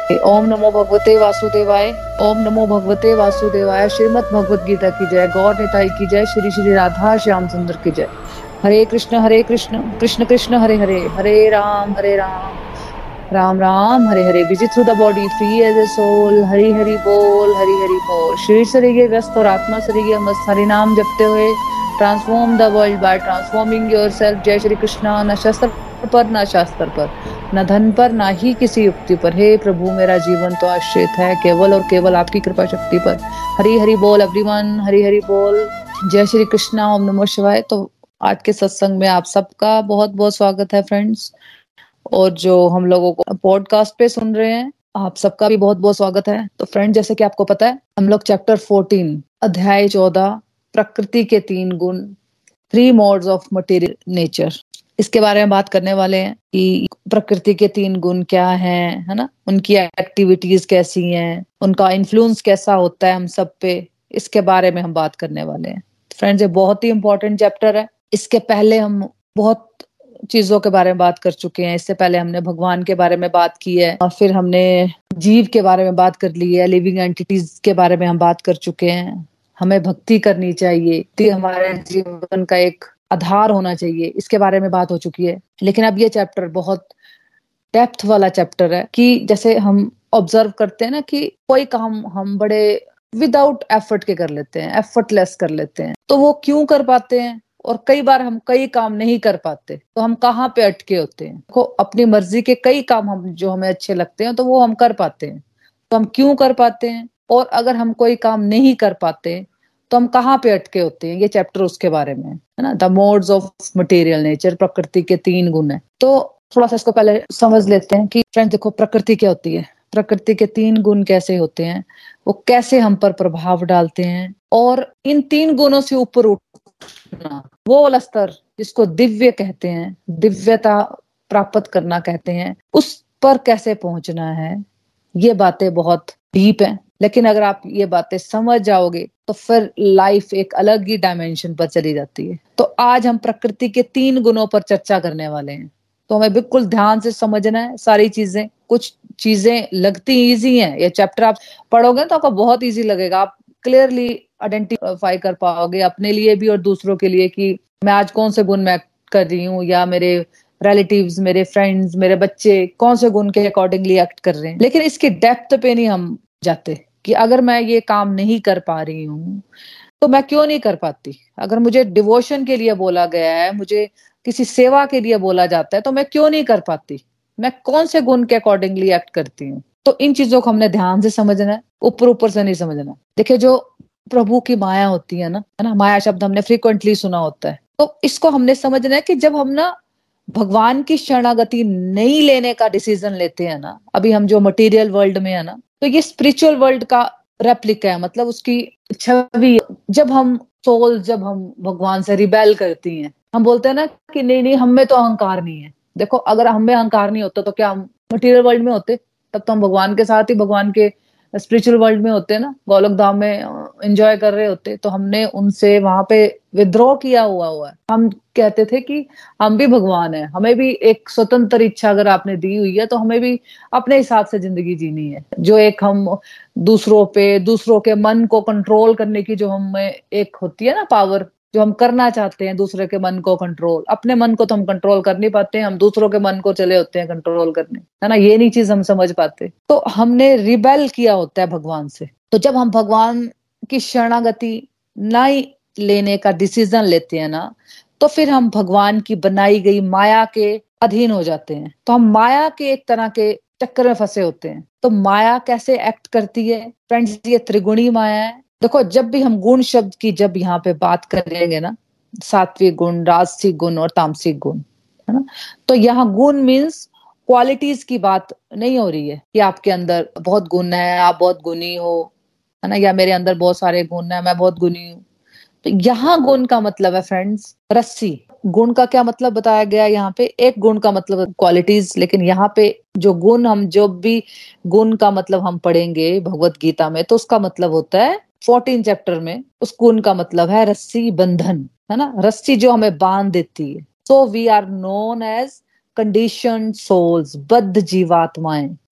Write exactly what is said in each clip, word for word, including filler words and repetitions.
ओम नमो भगवते वासुदेवाय। ओम नमो भगवते वासुदेवाय। श्रीमद् भगवत गीता की जय। गौर निताई की जय। श्री श्री राधा श्याम सुंदर की जय। Hare Krishna Hare Krishna Krishna Krishna Hare Hare, Hare Ram Hare Ram Ram Ram Hare Hare. Busy through the body, free as a soul. Hari Hari बोल, हरि हरि बोल। शरीर शरीर व्यस्त और आत्मा शरीर मस्त। हरि नाम जपते हुए transform the world by transforming yourself. जय श्री कृष्णा। न शस्त्र पर न शास्त्र पर, न धन पर, ना ही किसी युक्ति पर। हे प्रभु, मेरा जीवन तो आश्रित है केवल और केवल आपकी कृपा शक्ति पर। हरि हरि बोल एवरीवन, हरि हरि बोल। जय श्री कृष्णा। ओम नमो शिवाय। तो आज के सत्संग में आप सबका बहुत बहुत स्वागत है फ्रेंड्स। और जो हम लोगों को पॉडकास्ट पे सुन रहे हैं, आप सबका भी बहुत बहुत स्वागत है। तो फ्रेंड, जैसे कि आपको पता है, हम लोग चैप्टर फोर्टीन अध्याय चौदह प्रकृति के तीन गुण, three modes of material nature, इसके बारे में बात करने वाले हैं कि प्रकृति के तीन गुण क्या हैं, है ना, उनकी एक्टिविटीज कैसी हैं, उनका इन्फ्लुएंस कैसा होता है हम सब पे, इसके बारे में हम बात करने वाले हैं। फ्रेंड्स, ये बहुत ही इंपॉर्टेंट चैप्टर है। इसके पहले हम बहुत चीजों के बारे में बात कर चुके हैं। इससे पहले हमने भगवान के बारे में बात की है, और फिर हमने जीव के बारे में बात कर ली है, लिविंग एंटिटीज के बारे में हम बात कर चुके हैं। हमें भक्ति करनी चाहिए, तो हमारे जीवन का एक आधार होना चाहिए, इसके बारे में बात हो चुकी है। लेकिन अब ये चैप्टर बहुत डेप्थ वाला चैप्टर है कि जैसे हम ऑब्जर्व करते हैं ना कि कोई काम हम बड़े विदाउट एफर्ट के कर लेते हैं, एफर्टलेस कर लेते हैं, तो वो क्यों कर पाते हैं? और कई बार हम कई काम नहीं कर पाते, तो हम कहाँ पे अटके होते हैं? देखो, अपनी मर्जी के कई काम हम जो हमें अच्छे लगते हैं तो वो हम कर पाते हैं, तो हम क्यों कर पाते हैं? और अगर हम कोई काम नहीं कर पाते तो हम कहाँ पे अटके होते हैं? ये चैप्टर उसके बारे में है ना। The modes of material nature, प्रकृति के तीन गुण है। तो थोड़ा सा इसको पहले समझ लेते हैं कि फ्रेंड्स देखो, प्रकृति क्या होती है, प्रकृति के तीन गुण कैसे होते हैं, वो कैसे हम पर प्रभाव डालते हैं, और इन तीन गुणों से ऊपर उठना, वो वाला स्तर जिसको दिव्य कहते हैं, दिव्यता प्राप्त करना कहते हैं, उस पर कैसे पहुंचना है। ये बातें बहुत डीप हैं, लेकिन अगर आप ये बातें समझ जाओगे तो फिर लाइफ एक अलग ही डायमेंशन पर चली जाती है। तो आज हम प्रकृति के तीन गुणों पर चर्चा करने वाले हैं। तो हमें बिल्कुल ध्यान से समझना है सारी चीजें। कुछ चीजें लगती इजी हैं, ये चैप्टर आप पढ़ोगे तो आपको बहुत इजी लगेगा। आप क्लियरली आइडेंटिफाई कर पाओगे अपने लिए भी और दूसरों के लिए कि मैं आज कौन से गुण मैं कर रही हूँ, या मेरे रिलेटिव्स, मेरे फ्रेंड्स, मेरे बच्चे कौन से गुण के अकॉर्डिंगली एक्ट कर रहे हैं। लेकिन इसकी डेप्थ पे नहीं हम जाते कि अगर मैं ये काम नहीं कर पा रही हूँ तो मैं क्यों नहीं कर पाती। अगर मुझे डिवोशन के लिए बोला गया है, मुझे किसी सेवा के लिए बोला जाता है, तो मैं क्यों नहीं कर पाती? मैं कौन से गुण के अकॉर्डिंगली एक्ट करती हूँ? तो इन चीजों को हमने ध्यान से समझना है, ऊपर ऊपर से नहीं समझना। देखिए, जो प्रभु की माया होती है ना, है ना, माया शब्द हमने फ्रीक्वेंटली सुना होता है। तो इसको हमने समझना है कि जब हम ना भगवान की शरणागति नहीं लेने का डिसीजन लेते हैं ना, अभी हम जो मटेरियल वर्ल्ड में है ना, तो ये स्पिरिचुअल वर्ल्ड का रेप्लिका है, मतलब उसकी छवि। जब हम सोल, जब हम भगवान से रिबेल करती हैं, हम बोलते हैं ना कि नहीं नहीं, हम में तो अहंकार नहीं है। देखो, अगर हम में अहंकार नहीं होता तो क्या हम मटेरियल वर्ल्ड में होते? तब तो हम भगवान के साथ ही भगवान के स्पिरिचुअल वर्ल्ड में होते ना, गोलोक धाम में एंजॉय कर रहे होते। तो हमने उनसे वहां पे विद्रोह किया हुआ हुआ है। हम कहते थे कि हम भी भगवान है, हमें भी एक स्वतंत्र इच्छा अगर आपने दी हुई है तो हमें भी अपने हिसाब से जिंदगी जीनी है। जो एक हम दूसरों पे, दूसरों के मन को कंट्रोल करने की जो हमें एक होती है ना पावर, जो हम करना चाहते हैं दूसरे के मन को कंट्रोल। अपने मन को तो हम कंट्रोल कर नहीं पाते हैं, हम दूसरों के मन को चले होते हैं कंट्रोल करने, है ना। ये नहीं चीज हम समझ पाते। तो हमने रिबेल किया होता है भगवान से। तो जब हम भगवान की शरणागति नहीं लेने का डिसीजन लेते हैं ना, तो फिर हम भगवान की बनाई गई माया के अधीन हो जाते हैं। तो हम माया के एक तरह के चक्कर में फंसे होते हैं। तो माया कैसे एक्ट करती है फ्रेंड्स? ये त्रिगुणी माया है। देखो, जब भी हम गुण शब्द की जब यहाँ पे बात करेंगे ना, सात्विक गुण, राजसिक गुण और तामसिक गुण, है ना, तो यहाँ गुण मीन्स क्वालिटीज की बात नहीं हो रही है कि आपके अंदर बहुत गुण है, आप बहुत गुणी हो, है ना, या मेरे अंदर बहुत सारे गुण है, मैं बहुत गुणी हूँ। तो यहाँ गुण का मतलब है फ्रेंड्स रस्सी। गुण का क्या मतलब बताया गया यहाँ पे? एक गुण का मतलब क्वालिटीज, लेकिन यहाँ पे जो गुण, हम जो भी गुण का मतलब हम पढ़ेंगे भगवत गीता में, तो उसका मतलब होता है फोर्टीन चैप्टर में, उस गुण का मतलब है रस्सी, बंधन, है ना, रस्सी जो हमें बांध देती है। So we are known as conditioned souls, बद्ध जीवात्माएं,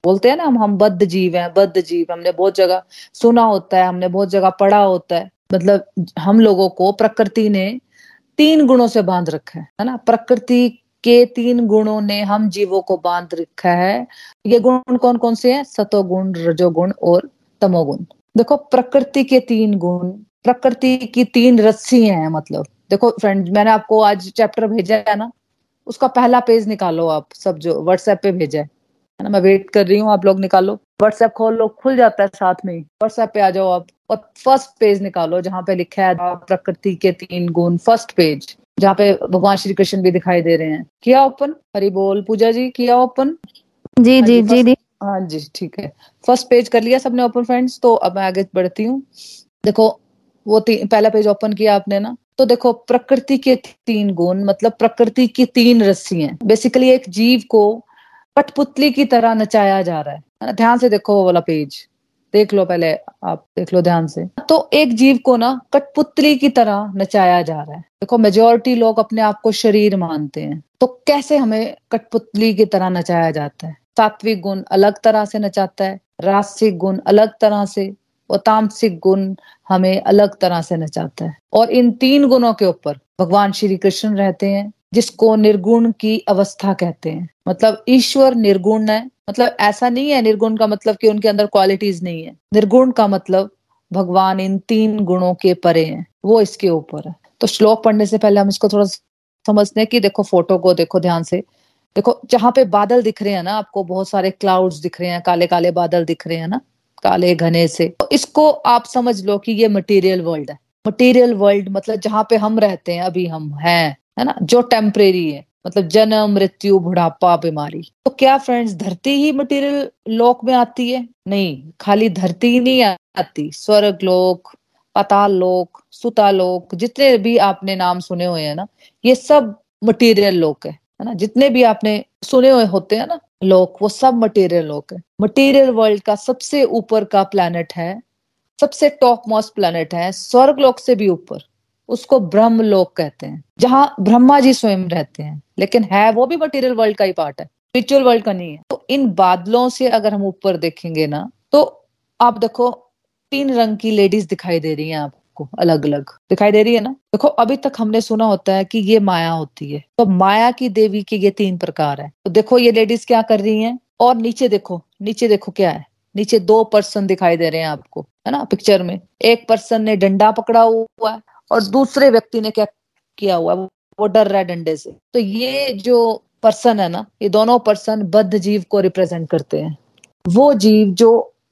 बोलते हैं ना हम हम बद्ध जीव हैं, बद्ध जीव। हमने बहुत जगह सुना होता है, हमने बहुत जगह पढ़ा होता है। मतलब हम लोगों को प्रकृति ने तीन गुणों से बांध रखा है, है ना। प्रकृति के तीन गुणों ने हम जीवों को बांध रखा है। ये गुण कौन कौन से हैं? सतोगुण, रजोगुण और तमोगुण। देखो प्रकृति के तीन गुण, प्रकृति की तीन रस्सियां हैं। मतलब देखो फ्रेंड, मैंने आपको आज चैप्टर भेजा है ना, उसका पहला पेज निकालो आप सब, जो व्हाट्सएप पे भेजा है है ना। मैं वेट कर रही हूँ, आप लोग निकालो। व्हाट्सएप खोल लो, खुल जाता है साथ में ही। व्हाट्सएप पे आ जाओ आप और फर्स्ट पेज निकालो जहाँ पे लिखा है प्रकृति के तीन गुण। फर्स्ट पेज जहाँ पे भगवान श्री कृष्ण भी दिखाई दे रहे हैं। किया ओपन? हरि बोल। पूजा जी किया ओपन? जी हाँ जी जी जी फर्स्ट। दी। हाँ जी ठीक है, फर्स्ट पेज कर लिया सबने ओपन फ्रेंड्स। तो अब मैं आगे बढ़ती हूँ। देखो वो पहला पेज ओपन किया आपने ना, तो देखो प्रकृति के तीन गुण मतलब प्रकृति की तीन रस्सियां। बेसिकली एक जीव को कठपुतली की तरह नचाया जा रहा है, है ना। ध्यान से देखो वो वाला पेज, देख लो पहले, आप देख लो ध्यान से। तो एक जीव को ना कठपुतली की तरह नचाया जा रहा है। देखो मेजोरिटी लोग अपने आप को शरीर मानते हैं, तो कैसे हमें कठपुतली की तरह नचाया जाता है? सात्विक गुण अलग तरह से नचाता है, राजसिक गुण अलग तरह से, और तामसिक गुण हमें अलग तरह से नचाता है। और इन तीन गुणों के ऊपर भगवान श्री कृष्ण रहते हैं, जिसको निर्गुण की अवस्था कहते हैं। मतलब ईश्वर निर्गुण है। मतलब ऐसा नहीं है निर्गुण का मतलब कि उनके अंदर क्वालिटीज नहीं है। निर्गुण का मतलब भगवान इन तीन गुणों के परे हैं, वो इसके ऊपर है। तो श्लोक पढ़ने से पहले हम इसको थोड़ा समझते हैं कि देखो फोटो को देखो ध्यान से। देखो जहां पे बादल दिख रहे हैं ना आपको, बहुत सारे क्लाउड्स दिख रहे हैं, काले काले बादल दिख रहे हैं ना, काले घने से, तो इसको आप समझ लो कि ये मटेरियल वर्ल्ड है। मटेरियल वर्ल्ड मतलब जहां पे हम रहते हैं, अभी हम हैं, है ना, जो टेम्परेरी है। मतलब जन्म, मृत्यु, बुढ़ापा, बीमारी। तो क्या फ्रेंड्स धरती ही मटेरियल लोक में आती है? नहीं, खाली धरती ही नहीं आती। स्वर्ग लोक, पाताल लोक, सुता लोक, जितने भी आपने नाम सुने हुए हैं ना, ये सब मटेरियल लोक है, है ना। जितने भी आपने सुने हुए होते हैं ना लोक, वो सब मटेरियल लोक है। मटेरियल वर्ल्ड का सबसे ऊपर का प्लैनेट है, सबसे टॉप मोस्ट प्लैनेट है, स्वर्ग लोक से भी ऊपर, उसको ब्रह्म लोक कहते हैं, जहां ब्रह्मा जी स्वयं रहते हैं। लेकिन है वो भी मटेरियल वर्ल्ड का ही पार्ट है, स्पिरिचुअल वर्ल्ड का नहीं है। तो इन बादलों से अगर हम ऊपर देखेंगे ना, तो आप देखो तीन रंग की लेडीज दिखाई दे रही हैं आपको, अलग अलग दिखाई दे रही है ना। देखो अभी तक हमने सुना होता है कि ये माया होती है, तो माया की देवी के ये तीन प्रकार है। तो देखो ये लेडीज क्या कर रही हैं। और नीचे देखो, नीचे देखो क्या है। नीचे दो पर्सन दिखाई दे रहे हैं आपको, है ना पिक्चर में। एक पर्सन ने डंडा पकड़ा हुआ है और दूसरे व्यक्ति ने क्या किया हुआ है, वो डर रहा है डंडे से। तो ये जो पर्सन है ना, ये दोनों पर्सन बद्ध जीव को रिप्रेजेंट करते हैं। वो जीव जो,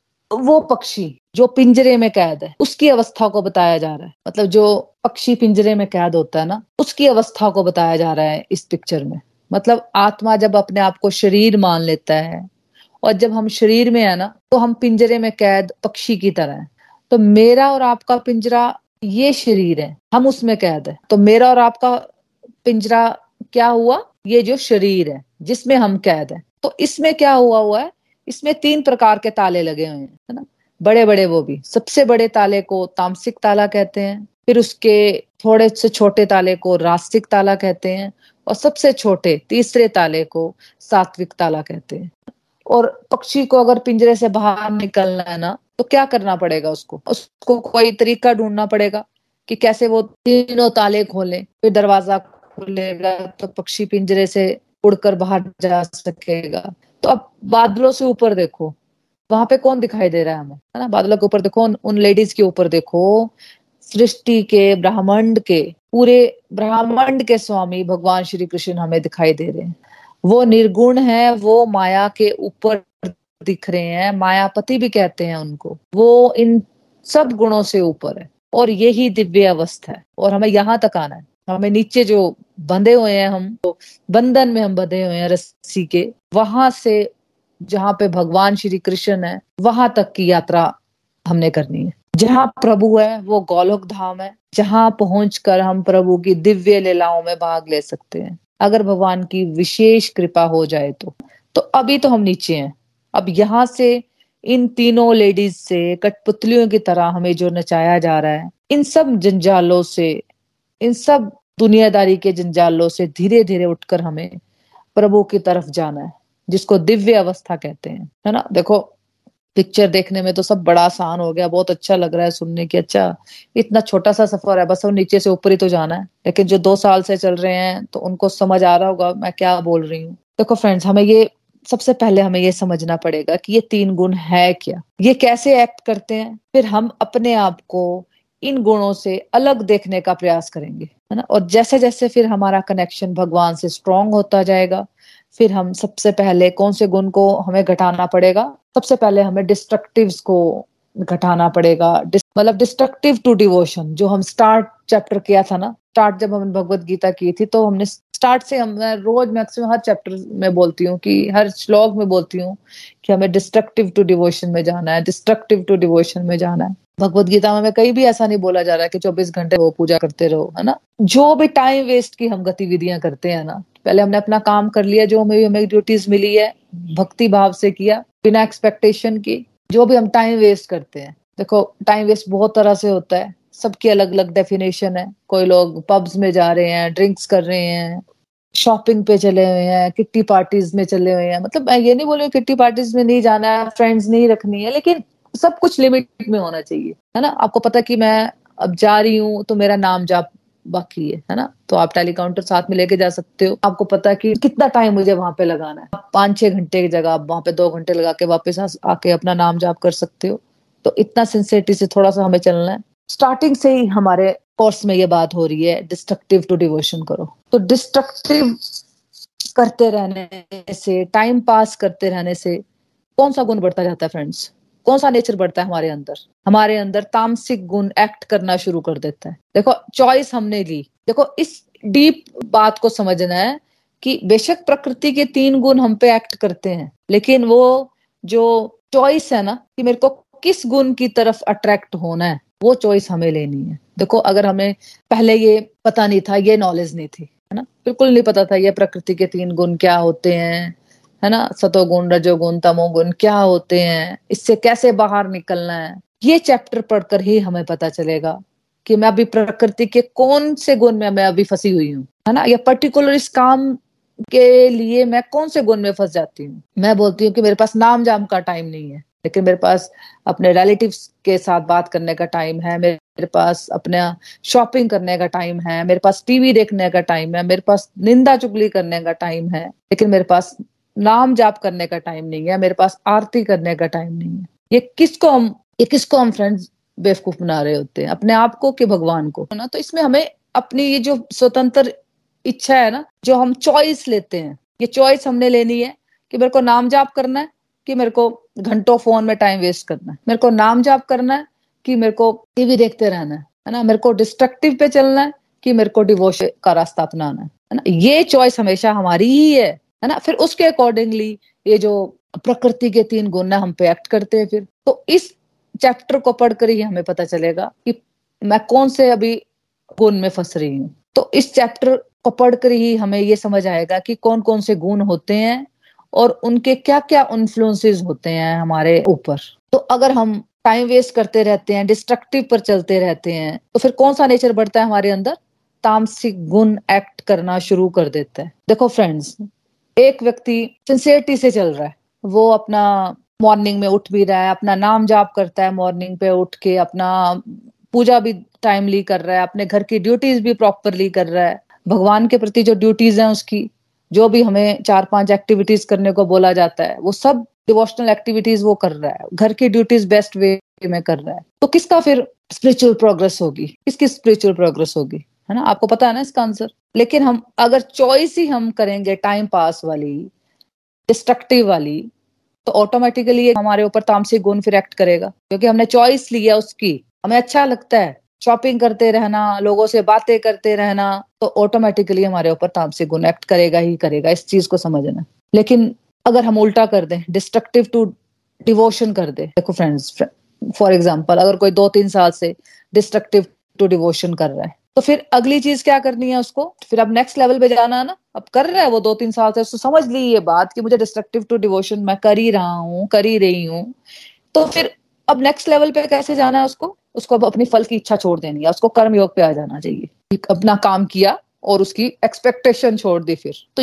वो पक्षी जो पिंजरे में कैद है, उसकी अवस्था को बताया जा रहा है। मतलब जो पक्षी पिंजरे में कैद होता है ना, उसकी अवस्था को बताया जा रहा है इस पिक्चर में। मतलब आत्मा जब अपने आप को शरीर मान लेता है, और जब हम शरीर में है ना, तो हम पिंजरे में कैद पक्षी की तरह है। तो मेरा और आपका पिंजरा ये शरीर है, हम उसमें कैद है। तो मेरा और आपका पिंजरा क्या हुआ? ये जो शरीर है जिसमें हम कैद है। तो इसमें क्या हुआ हुआ है, इसमें तीन प्रकार के ताले लगे हुए हैं, है ना, बड़े बड़े। वो भी सबसे बड़े ताले को तामसिक ताला कहते हैं, फिर उसके थोड़े से छोटे ताले को रास्तिक ताला कहते हैं, और सबसे छोटे तीसरे ताले को सात्विक ताला कहते हैं। और पक्षी को अगर पिंजरे से बाहर निकलना है ना, तो क्या करना पड़ेगा? उसको उसको कोई तरीका ढूंढना पड़ेगा कि कैसे वो तीनों ताले खोले, फिर दरवाजा खुलेगा तो पक्षी पिंजरे से उड़कर बाहर जा सकेगा। तो अब बादलों से ऊपर देखो, वहां पे कौन दिखाई दे रहा है हमें, है ना। बादलों के ऊपर देखो, उन, उन लेडीज के ऊपर देखो। सृष्टि के, ब्रह्मांड के, पूरे ब्रह्मांड के स्वामी भगवान श्री कृष्ण हमें दिखाई दे रहे हैं। वो निर्गुण है, वो माया के ऊपर दिख रहे हैं, मायापति भी कहते हैं उनको। वो इन सब गुणों से ऊपर है, और यही दिव्य अवस्था है। और हमें यहाँ तक आना है। हमें नीचे जो बंधे हुए हैं, हम तो बंधन में हम बंधे हुए हैं रस्सी के, वहां से जहाँ पे भगवान श्री कृष्ण है, वहां तक की यात्रा हमने करनी है। जहाँ प्रभु है वो गोलोक धाम है, जहाँ पहुंचकर हम प्रभु की दिव्य लीलाओं में भाग ले सकते हैं, अगर भगवान की विशेष कृपा हो जाए तो। तो अभी तो हम नीचे हैं। अब यहाँ से इन तीनों लेडीज से कठपुतलियों की तरह हमें जो नचाया जा रहा है, इन सब जंजालों से, इन सब दुनियादारी के जंजालों से धीरे धीरे उठकर हमें प्रभु की तरफ जाना है। जिसको दिव्य अवस्था कहते हैं, है ना। देखो पिक्चर देखने में तो सब बड़ा आसान हो गया, बहुत अच्छा लग रहा है सुनने की, अच्छा इतना छोटा सा सफर है, बस वो नीचे से ऊपर ही तो जाना है। लेकिन जो दो साल से चल रहे हैं तो उनको समझ आ रहा होगा मैं क्या बोल रही हूँ। देखो फ्रेंड्स, हमें ये सबसे पहले हमें ये समझना पड़ेगा कि ये तीन गुण है क्या, ये कैसे एक्ट करते हैं, फिर हम अपने आप को इन गुणों से अलग देखने का प्रयास करेंगे, है ना। और जैसे जैसे फिर हमारा कनेक्शन भगवान से स्ट्रांग होता जाएगा, फिर हम सबसे पहले कौन से गुण को हमें घटाना पड़ेगा, सबसे पहले हमें डिस्ट्रक्टिव्स को घटाना पड़ेगा। डिस, मतलब डिस्ट्रक्टिव टू डिवोशन, जो हम स्टार्ट चैप्टर किया था ना, स्टार्ट जब हमने भगवत गीता की थी तो हमने स्टार्ट से, हम मैं रोज मैक्सिमम हर चैप्टर में बोलती हूँ कि हर श्लोक में बोलती हूँ कि हमें डिस्ट्रक्टिव टू डिवोशन में जाना है, डिस्ट्रक्टिव टू डिवोशन में जाना है। भगवत गीता में कहीं भी ऐसा नहीं बोला जा रहा है कि चौबीस घंटे वो पूजा करते रहो, है ना। जो भी टाइम वेस्ट की हम गतिविधियां करते हैं ना, पहले हमने अपना काम कर लिया, जो हमें हमें ड्यूटीज मिली है भक्ति भाव से किया, बिना एक्सपेक्टेशन की। जो भी हम टाइम वेस्ट करते हैं, देखो टाइम वेस्ट बहुत तरह से होता है, सबकी अलग अलग डेफिनेशन है। कोई लोग पब्स में जा रहे हैं, ड्रिंक्स कर रहे हैं, शॉपिंग पे चले हुए हैं, किट्टी पार्टीज में चले हुए हैं। मतलब मैं ये नहीं बोल रही किट्टी पार्टीज में नहीं जाना है, फ्रेंड्स नहीं रखनी है, लेकिन सब कुछ लिमिट में होना चाहिए, है ना। आपको पता कि मैं अब जा रही हूँ तो मेरा नाम जाप बाकी है है ना, तो आप टेली काउंटर साथ में लेके जा सकते हो। आपको पता है कि कितना टाइम मुझे वहां पे लगाना है, पांच छह घंटे की जगह आप वहां पे दो घंटे लगा के वापस आके अपना नाम जाप कर सकते हो। तो इतना सिंसियरिटी से थोड़ा सा हमें चलना है। स्टार्टिंग से ही हमारे कोर्स में ये बात हो रही है, डिस्ट्रक्टिव टू डिवोशन करो। तो डिस्ट्रक्टिव करते रहने से, टाइम पास करते रहने से कौन सा गुण बढ़ता जाता है फ्रेंड्स, कौन सा नेचर बढ़ता है हमारे अंदर? हमारे अंदर तामसिक गुण एक्ट करना शुरू कर देता है। देखो चॉइस हमने ली, देखो इस डीप बात को समझना है कि बेशक प्रकृति के तीन गुण हम पे एक्ट करते हैं, लेकिन वो जो चॉइस है ना कि मेरे को किस गुण की तरफ अट्रैक्ट होना है, वो चॉइस हमें लेनी है। देखो अगर हमें पहले ये पता नहीं था, ये नॉलेज नहीं थी, है ना, बिल्कुल नहीं पता था ये प्रकृति के तीन गुण क्या होते हैं, है ना, सतोगुण रजोगुण तमोगुण क्या होते हैं, इससे कैसे बाहर निकलना है, ये चैप्टर पढ़कर ही हमें पता चलेगा कि मैं अभी प्रकृति के कौन से गुण में मैं अभी फंसी हुई हूँ, है ना, या पर्टिकुलर इस काम के लिए मैं कौन से गुण में फंस जाती हूँ। मैं बोलती हूँ कि मेरे पास नाम जाम का टाइम नहीं है, लेकिन मेरे पास अपने रिलेटिव्स के साथ बात करने का टाइम है, मेरे पास अपना शॉपिंग करने का टाइम है, मेरे पास टीवी देखने का टाइम है, मेरे पास निंदा चुगली करने का टाइम है, लेकिन मेरे पास नाम जाप करने का टाइम नहीं है, मेरे पास आरती करने का टाइम नहीं है। ये किसको हम ये किसको हम फ्रेंड्स बेवकूफ बना रहे होते हैं, अपने आप को कि भगवान को, है ना। तो इसमें हमें अपनी ये जो स्वतंत्र इच्छा है ना, जो हम चॉइस लेते हैं, ये चॉइस हमने लेनी है कि मेरे को नाम जाप करना है कि मेरे को घंटों फोन में टाइम वेस्ट करना है, मेरे को नाम जाप करना है कि मेरे को टीवी देखते रहना है, है ना, मेरे को डिस्ट्रक्टिव पे चलना है कि मेरे को डिवोशन का रास्ता अपनाना है, है ना। ये चॉइस हमेशा हमारी ही है, है ना। फिर उसके अकॉर्डिंगली ये जो प्रकृति के तीन गुण है हम पे एक्ट करते हैं। फिर तो इस चैप्टर को पढ़कर ही हमें पता चलेगा कि मैं कौन से अभी गुण में फंस रही हूँ। तो इस चैप्टर को पढ़कर ही हमें ये समझ आएगा कि कौन कौन से गुण होते हैं और उनके क्या क्या इन्फ्लुएंसेस होते हैं हमारे ऊपर। तो अगर हम टाइम वेस्ट करते रहते हैं, डिस्ट्रक्टिव पर चलते रहते हैं, तो फिर कौन सा नेचर बढ़ता है हमारे अंदर? तामसिक गुण एक्ट करना शुरू कर देता है। देखो फ्रेंड्स, एक व्यक्ति सिंसियरिटी से चल रहा है, वो अपना मॉर्निंग में उठ भी रहा है, अपना नाम जाप करता है, मॉर्निंग पे उठ के अपना पूजा भी टाइमली कर रहा है, अपने घर की ड्यूटीज भी प्रॉपरली कर रहा है, भगवान के प्रति जो ड्यूटीज हैं उसकी, जो भी हमें चार पांच एक्टिविटीज करने को बोला जाता है वो सब डिवोशनल एक्टिविटीज वो कर रहा है, घर की ड्यूटीज बेस्ट वे में कर रहा है। तो किसका फिर स्पिरिचुअल प्रोग्रेस होगी, किसकी स्पिरिचुअल प्रोग्रेस होगी, है ना। आपको पता है ना इसका आंसर। लेकिन हम अगर चॉइस ही हम करेंगे टाइम पास वाली, डिस्ट्रक्टिव वाली, तो ऑटोमेटिकली हमारे ऊपर तामसिक गुण फिर एक्ट करेगा, क्योंकि हमने चॉइस लिया उसकी। हमें अच्छा लगता है शॉपिंग करते रहना, लोगों से बातें करते रहना, तो ऑटोमेटिकली हमारे ऊपर तामसिक गुण एक्ट करेगा ही करेगा, इस चीज को समझना। लेकिन अगर हम उल्टा कर दें, डिस्ट्रक्टिव टू डिवोशन कर दे, देखो फ्रेंड्स, फॉर एग्जाम्पल अगर कोई दो तीन साल से डिस्ट्रक्टिव टू डिवोशन कर रहा है, तो फिर अगली चीज क्या करनी है उसको, फिर अब नेक्स्ट लेवल पे जाना है ना। अब कर रहा है वो दो तीन साल से, उसको समझ ली ये बात कि मुझे डिस्ट्रक्टिव टू डिवोशन मैं कर ही रहा हूँ, कर ही रही हूँ, तो फिर अब नेक्स्ट लेवल पे कैसे जाना है उसको? उसको अब अपनी फल की इच्छा छोड़ देनी है, उसको कर्म योग पे आ जाना चाहिए। अपना काम किया और उसकी एक्सपेक्टेशन छोड़ दी। फिर तो ये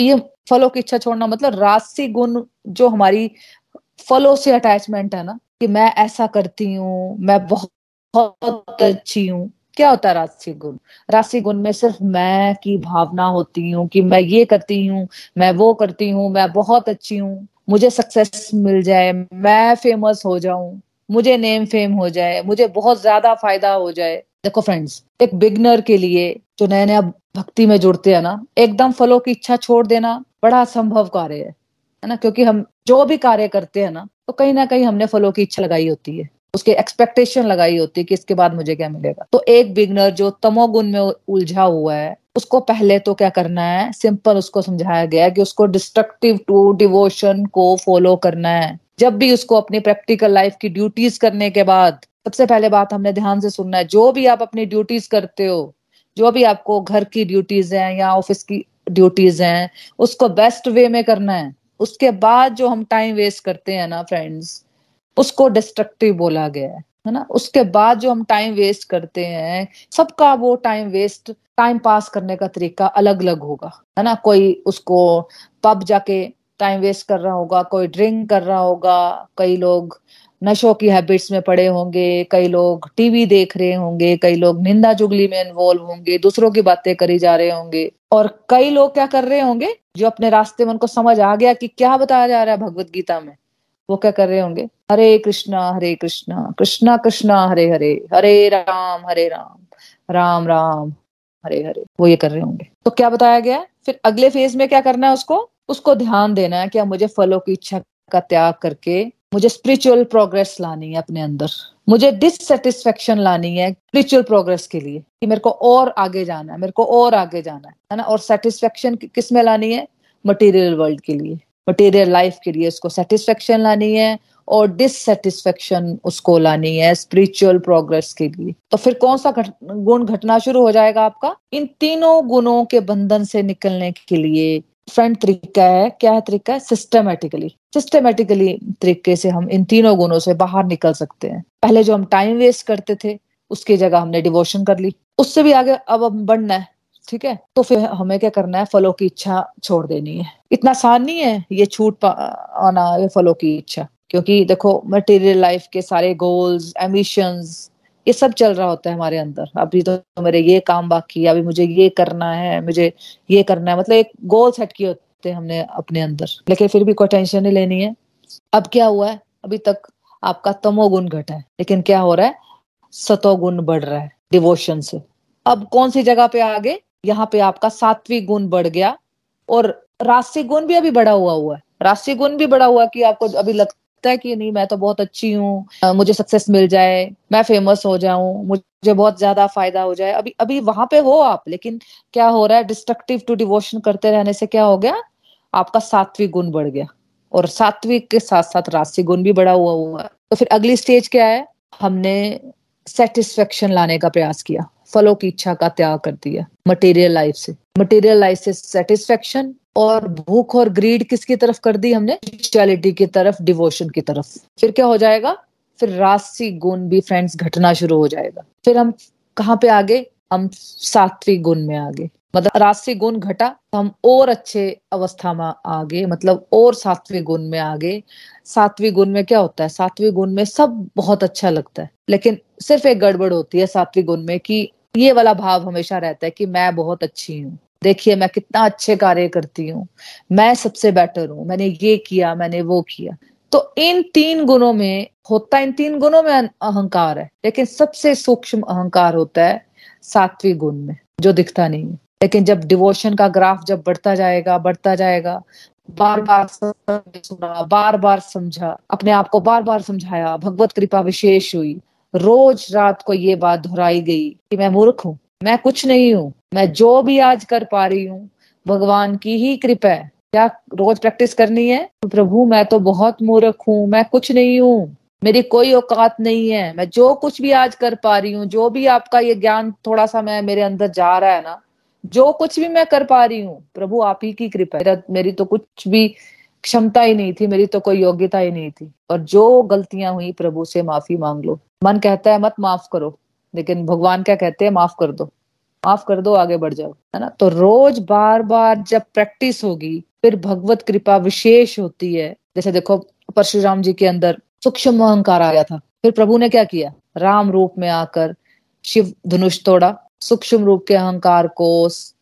फलों की इच्छा छोड़ना मतलब राजसी गुण जो हमारी फलों से अटैचमेंट है ना, कि मैं ऐसा करती हूँ, मैं बहुत बहुत अच्छी हूँ। क्या होता है राजसी गुण? राजसी गुण में सिर्फ मैं की भावना होती हूँ कि मैं ये करती हूँ, मैं वो करती हूँ, मैं बहुत अच्छी हूँ, मुझे सक्सेस मिल जाए, मैं फेमस हो जाऊं, मुझे नेम फेम हो जाए, मुझे बहुत ज्यादा फायदा हो जाए। देखो फ्रेंड्स, एक बिगनर के लिए जो नया नया भक्ति में जुड़ते हैं ना, एकदम फलों की इच्छा छोड़ देना बड़ा असंभव कार्य है है ना, क्योंकि हम जो भी कार्य करते हैं ना, तो कहीं ना कहीं हमने फलों की इच्छा लगाई होती है, उसके एक्सपेक्टेशन लगाई होती है कि इसके बाद मुझे क्या मिलेगा। तो एक बिगनर जो तमोगुण में उलझा हुआ है, उसको पहले तो क्या करना है, सिंपल उसको समझाया गया है कि उसको डिस्ट्रक्टिव टू डिवोशन को फॉलो करना है। जब भी उसको अपनी प्रैक्टिकल लाइफ की ड्यूटीज करने के बाद, सबसे पहले बात हमने ध्यान से सुनना है, जो भी आप अपनी ड्यूटीज करते हो, जो भी आपको घर की ड्यूटीज हैं या ऑफिस की ड्यूटीज हैं, उसको बेस्ट वे में करना है। उसके बाद जो हम टाइम वेस्ट करते हैं ना फ्रेंड्स, उसको डिस्ट्रक्टिव बोला गया है है ना। उसके बाद जो हम टाइम वेस्ट करते हैं, सबका वो टाइम वेस्ट, टाइम पास करने का तरीका अलग अलग होगा, है ना। कोई उसको पब जाके टाइम वेस्ट कर रहा होगा, कोई ड्रिंक कर रहा होगा, कई लोग नशों की हैबिट्स में पड़े होंगे, कई लोग टीवी देख रहे होंगे, कई लोग निंदा चुगली में इन्वॉल्व होंगे, दूसरों की बातें करी जा रहे होंगे, और कई लोग क्या कर रहे होंगे, जो अपने रास्ते में उनको समझ आ गया कि क्या बताया जा रहा है भगवत गीता में, वो क्या कर रहे होंगे, हरे कृष्णा हरे कृष्णा कृष्णा कृष्णा हरे हरे, हरे राम हरे राम राम राम हरे हरे, वो ये कर रहे होंगे। तो क्या बताया गया है, फिर अगले फेज में क्या करना है, उसको उसको ध्यान देना है कि मुझे फलों की इच्छा का त्याग करके मुझे स्पिरिचुअल प्रोग्रेस लानी है अपने अंदर, मुझे डिससेटिस्फेक्शन लानी है स्पिरिचुअल प्रोग्रेस के लिए, कि मेरे को और आगे जाना है, मेरे को और आगे जाना है है ना। और सेटिस्फेक्शन किस में लानी है, मटेरियल वर्ल्ड के लिए, मटेरियल लाइफ के लिए उसको सेटिस्फेक्शन लानी है, और डिससेटिस्फेक्शन उसको लानी है स्पिरिचुअल प्रोग्रेस के लिए। तो फिर कौन सा घट, गुण घटना शुरू हो जाएगा आपका, इन तीनों गुणों के बंधन से निकलने के लिए फ्रेंड तरीका है, क्या है तरीका है, सिस्टमेटिकली सिस्टमेटिकली तरीके से हम इन तीनों गुणों से बाहर निकल सकते हैं। पहले जो हम टाइम वेस्ट करते थे, उसकी जगह हमने डिवोशन कर ली, उससे भी आगे अब हम बढ़ना है, ठीक है। तो फिर हमें क्या करना है, फलों की इच्छा छोड़ देनी है। इतना आसान नहीं है ये छूट आना, ये फलों की इच्छा, क्योंकि देखो मटेरियल लाइफ के सारे गोल्स, एम्बिशंस, ये सब चल रहा होता है हमारे अंदर। अभी तो मेरे ये काम बाकी है, अभी मुझे ये करना है, मुझे ये करना है, मतलब एक गोल सेट किए होते हैं हमने अपने अंदर, लेकिन फिर भी कोई टेंशन नहीं लेनी है। अब क्या हुआ है, अभी तक आपका तमोगुण घटा है, लेकिन क्या हो रहा है, सतोगुण बढ़ रहा है डिवोशन से। अब कौन सी जगह पे आगे, यहाँ पे आपका सात्विक गुण बढ़ गया, और राजसिक गुण भी अभी बढ़ा हुआ हुआ है। राजसिक गुण भी बढ़ा हुआ कि आपको अभी लगता है कि नहीं मैं तो बहुत अच्छी हूँ, मुझे सक्सेस मिल जाए, मैं फेमस हो जाऊं, मुझे बहुत ज्यादा फायदा हो जाए, अभी अभी वहां पे हो आप। लेकिन क्या हो रहा है, डिस्ट्रक्टिव टू डिवोशन करते रहने से क्या हो गया, आपका सात्विक गुण बढ़ गया, और सात्विक के साथ साथ राजसिक गुण भी बढ़ा हुआ हुआ है। तो फिर अगली स्टेज क्या है, हमने सेटिस्फेक्शन लाने का प्रयास किया, फलों की इच्छा का त्याग कर दिया मटेरियल लाइफ से, मटेरियल लाइफ से सेटिस्फेक्शन, और भूख और ग्रीड किसकी तरफ कर दी हमने, स्पिरिचुअलिटी की तरफ, डिवोशन की तरफ। फिर क्या हो जाएगा, फिर राजसी गुण भी फ्रेंड्स घटना शुरू हो जाएगा। फिर हम कहाँ पे आगे, हम सात्विक गुण में आगे, मतलब राजसी गुण घटा तो हम और अच्छे अवस्था में आगे, मतलब और सात्विक गुण में आगे। सात्विक गुण में क्या होता है, सात्विक गुण में सब बहुत अच्छा लगता है, लेकिन सिर्फ एक गड़बड़ होती है सात्विक गुण में, कि ये वाला भाव हमेशा रहता है कि मैं बहुत अच्छी हूँ, देखिए मैं कितना अच्छे कार्य करती हूँ, मैं सबसे बेटर हूँ, मैंने ये किया, मैंने वो किया। तो इन तीन गुणों में होता है, इन तीन गुणों में अहंकार है, लेकिन सबसे सूक्ष्म अहंकार होता है सात्विक गुण में, जो दिखता नहीं है। लेकिन जब डिवोशन का ग्राफ जब बढ़ता जाएगा बढ़ता जाएगा, बार बार सुना, बार बार समझा, अपने आप को बार बार समझाया, भगवत कृपा विशेष हुई, रोज रात को ये बात दोहराई गई कि मैं मूर्ख हूँ, मैं कुछ नहीं हूँ, मैं जो भी आज कर पा रही हूँ भगवान की ही कृपा है। क्या रोज प्रैक्टिस करनी है, तो प्रभु मैं तो बहुत मूर्ख हूँ, मैं कुछ नहीं हूँ, मेरी कोई औकात नहीं है, मैं जो कुछ भी आज कर पा रही हूँ, जो भी आपका ये ज्ञान थोड़ा सा मैं मेरे अंदर जा रहा है ना, जो कुछ भी मैं कर पा रही हूँ प्रभु आप ही की कृपा है, मेरी तो कुछ भी क्षमता ही नहीं थी, मेरी तो कोई योग्यता ही नहीं थी, और जो गलतियां हुई प्रभु से माफी मांग लो। मन कहता है मत माफ करो, लेकिन भगवान क्या कहते हैं, माफ कर दो। माफ कर दो, आगे बढ़ जाओ, है ना। तो रोज बार बार जब प्रैक्टिस होगी फिर भगवत कृपा विशेष होती है। जैसे देखो परशुराम जी के अंदर सूक्ष्म अहंकार आ गया था, फिर प्रभु ने क्या किया, राम रूप में आकर शिव धनुष तोड़ा। सूक्ष्म रूप के अहंकार को,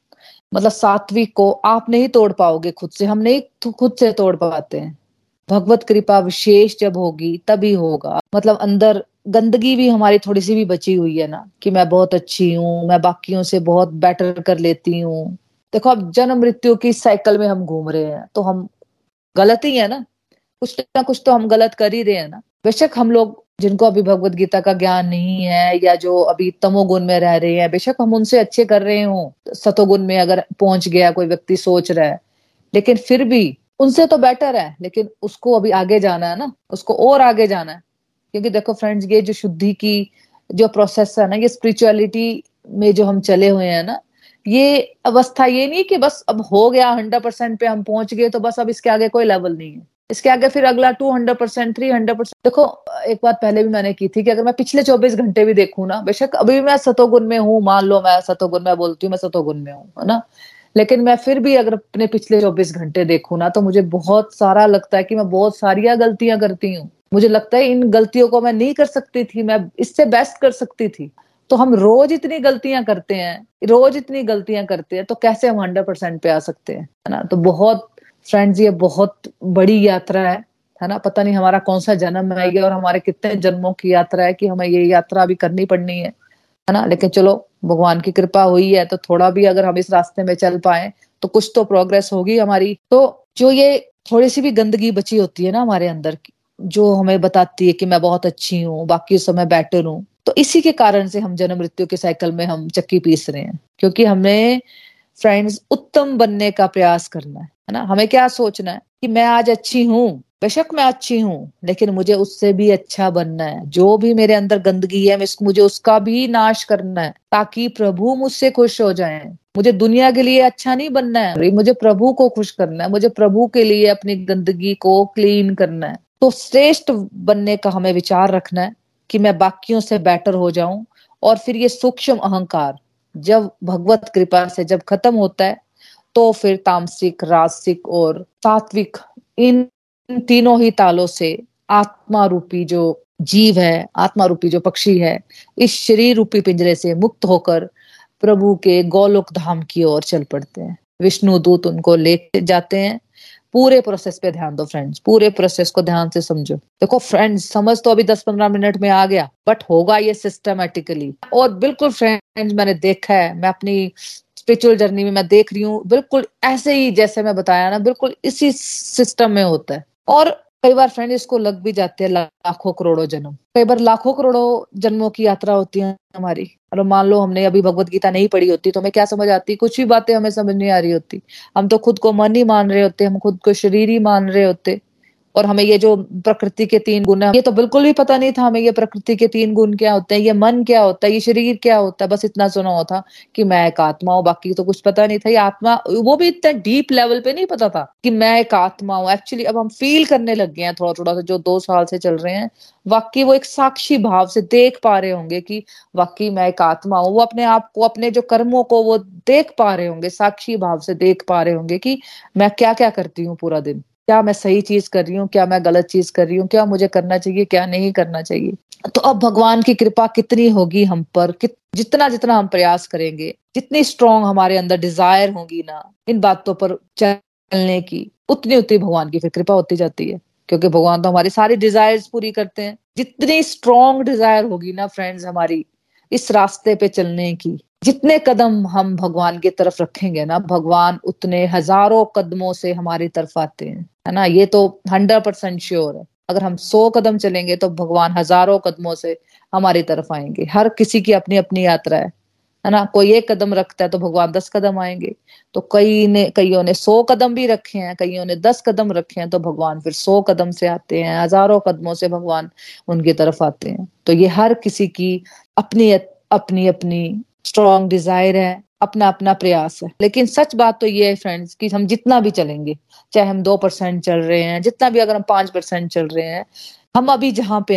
मतलब सात्विक को आप नहीं तोड़ पाओगे खुद से, हम नहीं तो खुद से तोड़ पाते हैं। भगवत कृपा विशेष जब होगी तभी होगा। मतलब अंदर गंदगी भी हमारी थोड़ी सी भी बची हुई है ना, कि मैं बहुत अच्छी हूँ, मैं बाकियों से बहुत बेटर कर लेती हूँ। देखो अब जन्म मृत्यु की साइकिल में हम घूम रहे हैं, तो हम गलत ही है ना, कुछ ना कुछ तो हम गलत कर ही रहे हैं ना। बेशक हम लोग जिनको अभी भगवत गीता का ज्ञान नहीं है, या जो अभी तमोगुण में रह रहे हैं, बेशक हम उनसे अच्छे कर रहे हो, सतोगुण में अगर पहुंच गया कोई व्यक्ति सोच रहा है, लेकिन फिर भी उनसे तो बेटर है, लेकिन उसको अभी आगे जाना है ना, उसको और आगे जाना है। क्योंकि देखो फ्रेंड्स, ये जो शुद्धि की जो प्रोसेस है ना, ये स्पिरिचुअलिटी में जो हम चले हुए हैं ना, ये अवस्था ये नहीं कि बस अब हो गया हंड्रेड परसेंट पे हम पहुंच गए तो बस अब इसके आगे कोई लेवल नहीं है, इसके आगे फिर अगला two hundred percent three hundred percent. देखो एक बात पहले भी मैंने की थी कि अगर मैं पिछले चौबीस घंटे भी देखूं ना, बेशक अभी मैं सतोगुण में हूँ, मान लो मैं सतोगुण में बोलती हूँ, मैं सतोगुण में हूँ, है ना, लेकिन मैं फिर भी अगर अपने पिछले चौबीस घंटे देखूं ना, तो मुझे बहुत सारा लगता है कि मैं बहुत सारिया गलतियां करती हूँ। मुझे लगता है इन गलतियों को मैं नहीं कर सकती थी, मैं इससे बेस्ट कर सकती थी। तो हम रोज इतनी गलतियां करते हैं, रोज इतनी गलतियां करते हैं, तो कैसे हम हंड्रेड परसेंट पे आ सकते हैं, है ना। तो बहुत फ्रेंड्स, ये बहुत बड़ी यात्रा है है ना। पता नहीं हमारा कौन सा जन्म है ये, और हमारे कितने जन्मों की यात्रा है कि हमें ये यात्रा अभी करनी पड़नी है है ना। लेकिन चलो भगवान की कृपा हुई है, तो थोड़ा भी अगर हम इस रास्ते में चल पाए तो कुछ तो प्रोग्रेस होगी हमारी। तो जो ये थोड़ी सी भी गंदगी बची होती है ना हमारे अंदर की, जो हमें बताती है कि मैं बहुत अच्छी हूँ, बाकी समय बेटर हूँ, तो इसी के कारण से हम जन्म मृत्यु के साइकिल में हम चक्की पीस रहे हैं। क्योंकि हमें फ्रेंड्स उत्तम बनने का प्रयास करना है है ना। हमें क्या सोचना है कि मैं आज अच्छी हूँ, बेशक मैं अच्छी हूँ, लेकिन मुझे उससे भी अच्छा बनना है। जो भी मेरे अंदर गंदगी है, मुझे उसका भी नाश करना है, ताकि प्रभु मुझसे खुश हो जाएं। मुझे दुनिया के लिए अच्छा नहीं बनना है, मुझे प्रभु को खुश करना है, मुझे प्रभु के लिए अपनी गंदगी को क्लीन करना है। तो श्रेष्ठ बनने का हमें विचार रखना है कि मैं बाकियों से बेटर हो जाऊं। और फिर ये सूक्ष्म अहंकार जब भगवत कृपा से जब खत्म होता है, तो फिर तामसिक, राजसिक और सात्विक, इन तीनों ही तालों से आत्मा रूपी जो जीव है, आत्मा रूपी जो पक्षी है, इस शरीर रूपी पिंजरे से मुक्त होकर प्रभु के गोलोक धाम की ओर चल पड़ते हैं। विष्णु दूत उनको लेके जाते हैं। पूरे प्रोसेस पे ध्यान दो फ्रेंड्स, पूरे प्रोसेस को ध्यान से समझो। देखो फ्रेंड्स, समझ तो अभी दस पंद्रह मिनट में आ गया, बट होगा ये सिस्टमेटिकली। और बिल्कुल फ्रेंड्स, मैंने देखा है, मैं अपनी स्पिरिचुअल जर्नी में मैं देख रही हूँ, बिल्कुल ऐसे ही जैसे मैं बताया ना, बिल्कुल इसी सिस्टम में होता है। और कई बार फ्रेंड इसको लग भी जाते हैं लाखों करोड़ों जन्म, कई बार लाखों करोड़ों जन्मों की यात्रा होती है हमारी। और मान लो हमने अभी भगवत गीता नहीं पढ़ी होती, तो हमें क्या समझ आती, कुछ भी बातें हमें समझ नहीं आ रही होती। हम तो खुद को मन ही मान रहे होते, हम खुद को शरीर ही मान रहे होते। और हमें ये जो प्रकृति के तीन गुण है, ये तो बिल्कुल भी पता नहीं था हमें, ये प्रकृति के तीन गुण क्या होते हैं, ये मन क्या होता है, ये शरीर क्या होता है। बस इतना सुना हुआ था कि मैं एक आत्मा हूँ, बाकी तो कुछ पता नहीं था। ये आत्मा, वो भी इतना डीप लेवल पे नहीं पता था कि मैं एक आत्मा हूँ। एक्चुअली अब हम फील करने लग गए हैं थोड़ा थोड़ा सा, जो दो साल से चल रहे हैं। वाकई वो एक साक्षी भाव से देख पा रहे होंगे कि वाकई मैं एक आत्मा हूँ। वो अपने आप को, अपने जो कर्मों को वो देख पा रहे होंगे, साक्षी भाव से देख पा रहे होंगे कि मैं क्या क्या करती हूँ पूरा दिन, क्या मैं सही चीज कर रही हूँ, क्या मैं गलत चीज कर रही हूँ, क्या मुझे करना चाहिए, क्या नहीं करना चाहिए। तो अब भगवान की कृपा कितनी होगी हम पर, कि जितना जितना हम प्रयास करेंगे, जितनी स्ट्रांग हमारे अंदर डिजायर होगी ना इन बातों पर चलने की, उतनी उतनी भगवान की फिर कृपा होती जाती है। क्योंकि भगवान तो हमारी सारी डिजायर्स पूरी करते हैं। जितनी स्ट्रांग डिजायर होगी ना फ्रेंड्स हमारी इस रास्ते पे चलने की, जितने कदम हम भगवान की तरफ रखेंगे ना, भगवान उतने हजारों कदमों से हमारी तरफ आते हैं, है ना। ये तो हंड्रेड परसेंट श्योर है। अगर हम सौ कदम चलेंगे तो भगवान हजारों कदमों से हमारी तरफ आएंगे। हर किसी की अपनी अपनी यात्रा है है ना। कोई एक कदम रखता है तो भगवान दस कदम आएंगे। तो कई ने कईयों ने सौ कदम भी रखे हैं, कईयों ने दस कदम रखे हैं, तो भगवान फिर सौ कदम से आते हैं, हजारों कदमों से भगवान उनकी तरफ आते हैं। तो ये हर किसी की अपनी अपनी अपनी स्ट्रॉन्ग डिजायर है, अपना अपना प्रयास है। लेकिन सच बात तो ये है फ्रेंड्स कि हम जितना भी चलेंगे, चाहे हम दो परसेंट चल रहे हैं, जितना भी, अगर हम पांच परसेंट चल रहे हैं, हम अभी जहां पे है ना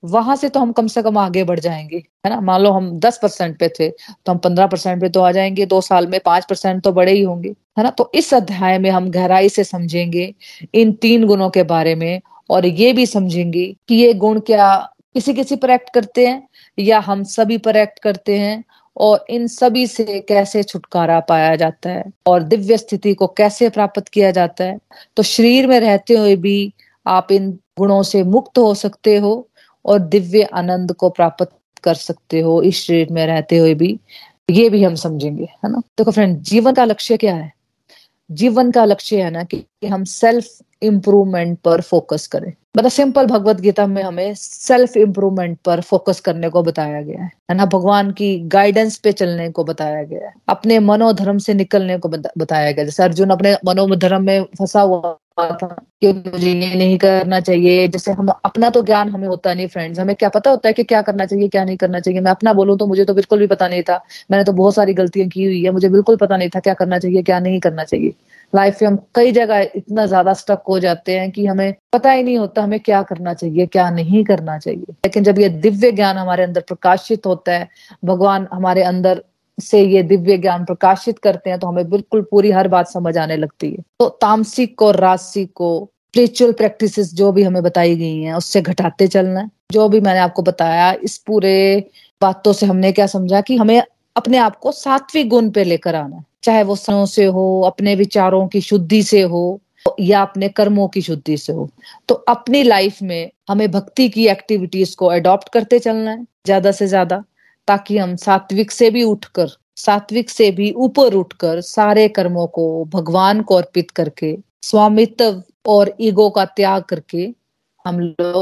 वहां से तो हम कम से कम आगे बढ़ जाएंगे, है ना। मान लो हम दस परसेंट पे थे तो हम पंद्रह परसेंट पे तो आ जाएंगे, दो साल में पांच परसेंट तो बड़े ही होंगे, है ना। तो इस अध्याय में हम गहराई से समझेंगे इन तीन गुणों के बारे में, और ये भी समझेंगे कि ये गुण क्या किसी किसी पर एक्ट करते हैं या हम सभी पर एक्ट करते हैं, और इन सभी से कैसे छुटकारा पाया जाता है और दिव्य स्थिति को कैसे प्राप्त किया जाता है। तो शरीर में रहते हुए भी आप इन गुणों से मुक्त हो सकते हो और दिव्य आनंद को प्राप्त कर सकते हो इस शरीर में रहते हुए भी, ये भी हम समझेंगे, है ना। देखो फ्रेंड, जीवन का लक्ष्य क्या है? जीवन का लक्ष्य है ना कि हम सेल्फ इम्प्रूवमेंट पर फोकस करें। मतलब सिंपल, भगवत गीता में हमें सेल्फ इम्प्रूवमेंट पर फोकस करने को बताया गया है है ना। भगवान की गाइडेंस पे चलने को बताया गया है, अपने मनोधर्म से निकलने को बता, बताया गया। जैसे अर्जुन अपने मनोधर्म में फंसा हुआ था कि मुझे ये नहीं करना चाहिए। जैसे हम अपना तो ज्ञान हमें होता नहीं फ्रेंड्स, हमें क्या पता होता है कि क्या करना चाहिए क्या नहीं करना चाहिए। मैं अपना बोलूं तो मुझे तो बिल्कुल भी पता नहीं था, मैंने तो बहुत सारी गलतियां की हुई है, मुझे बिल्कुल पता नहीं था क्या करना चाहिए क्या नहीं करना चाहिए। लाइफ में हम कई जगह इतना ज्यादा स्टक हो जाते हैं कि हमें पता ही नहीं होता हमें क्या करना चाहिए क्या नहीं करना चाहिए। लेकिन जब ये दिव्य ज्ञान हमारे अंदर प्रकाशित होता है, भगवान हमारे अंदर से ये दिव्य ज्ञान प्रकाशित करते हैं, तो हमें बिल्कुल पूरी हर बात समझ आने लगती है। तो तामसिक और राजसिक को स्पिरिचुअल प्रैक्टिसेस जो भी हमें बताई गई हैं उससे घटाते चलना है। जो भी मैंने आपको बताया इस पूरे बातों से हमने क्या समझा कि हमें अपने आप को सात्विक गुण पे लेकर आना है, चाहे वो सनों से हो, अपने विचारों की शुद्धि से हो या अपने कर्मों की शुद्धि से हो। तो अपनी लाइफ में हमें भक्ति की एक्टिविटीज को अडॉप्ट करते चलना है ज्यादा से ज्यादा, ताकि हम सात्विक से भी उठकर सात्विक से भी ऊपर उठकर सारे कर्मों को भगवान को अर्पित करके स्वामित्व और ईगो का त्याग करके हम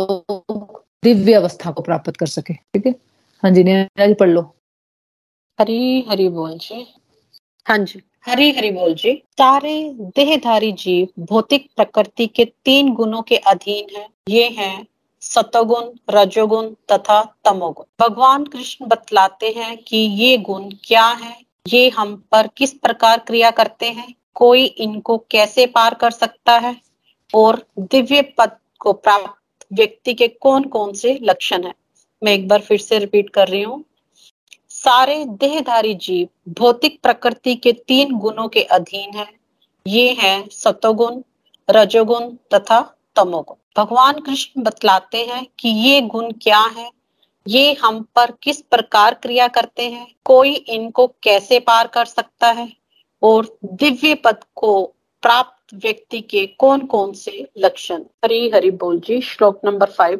लोग दिव्य अवस्था को प्राप्त कर सके। ठीक है, हाँ जी नीना जी पढ़ लो। हरी हरि बोल जी। हाँ जी, हरी हरि बोल जी। सारे देहधारी जीव भौतिक प्रकृति के तीन गुणों के अधीन है। ये हैं सतोगुण, रजोगुण तथा तमोगुण। भगवान कृष्ण बतलाते हैं कि ये गुण क्या है, ये हम पर किस प्रकार क्रिया करते हैं, कोई इनको कैसे पार कर सकता है, और दिव्य पद को प्राप्त व्यक्ति के कौन कौन से लक्षण है। मैं एक बार फिर से रिपीट कर रही हूँ। सारे देहधारी जीव भौतिक प्रकृति के तीन गुणों के अधीन है। ये हैं सतोगुण, रजोगुण तथा तमोगुण। भगवान कृष्ण बतलाते हैं कि ये गुण क्या है, ये हम पर किस प्रकार क्रिया करते हैं, कोई इनको कैसे पार कर सकता है, और दिव्य पद को प्राप्त व्यक्ति के कौन कौन से लक्षण। हरि हरि बोल जी। श्लोक नंबर फाइव।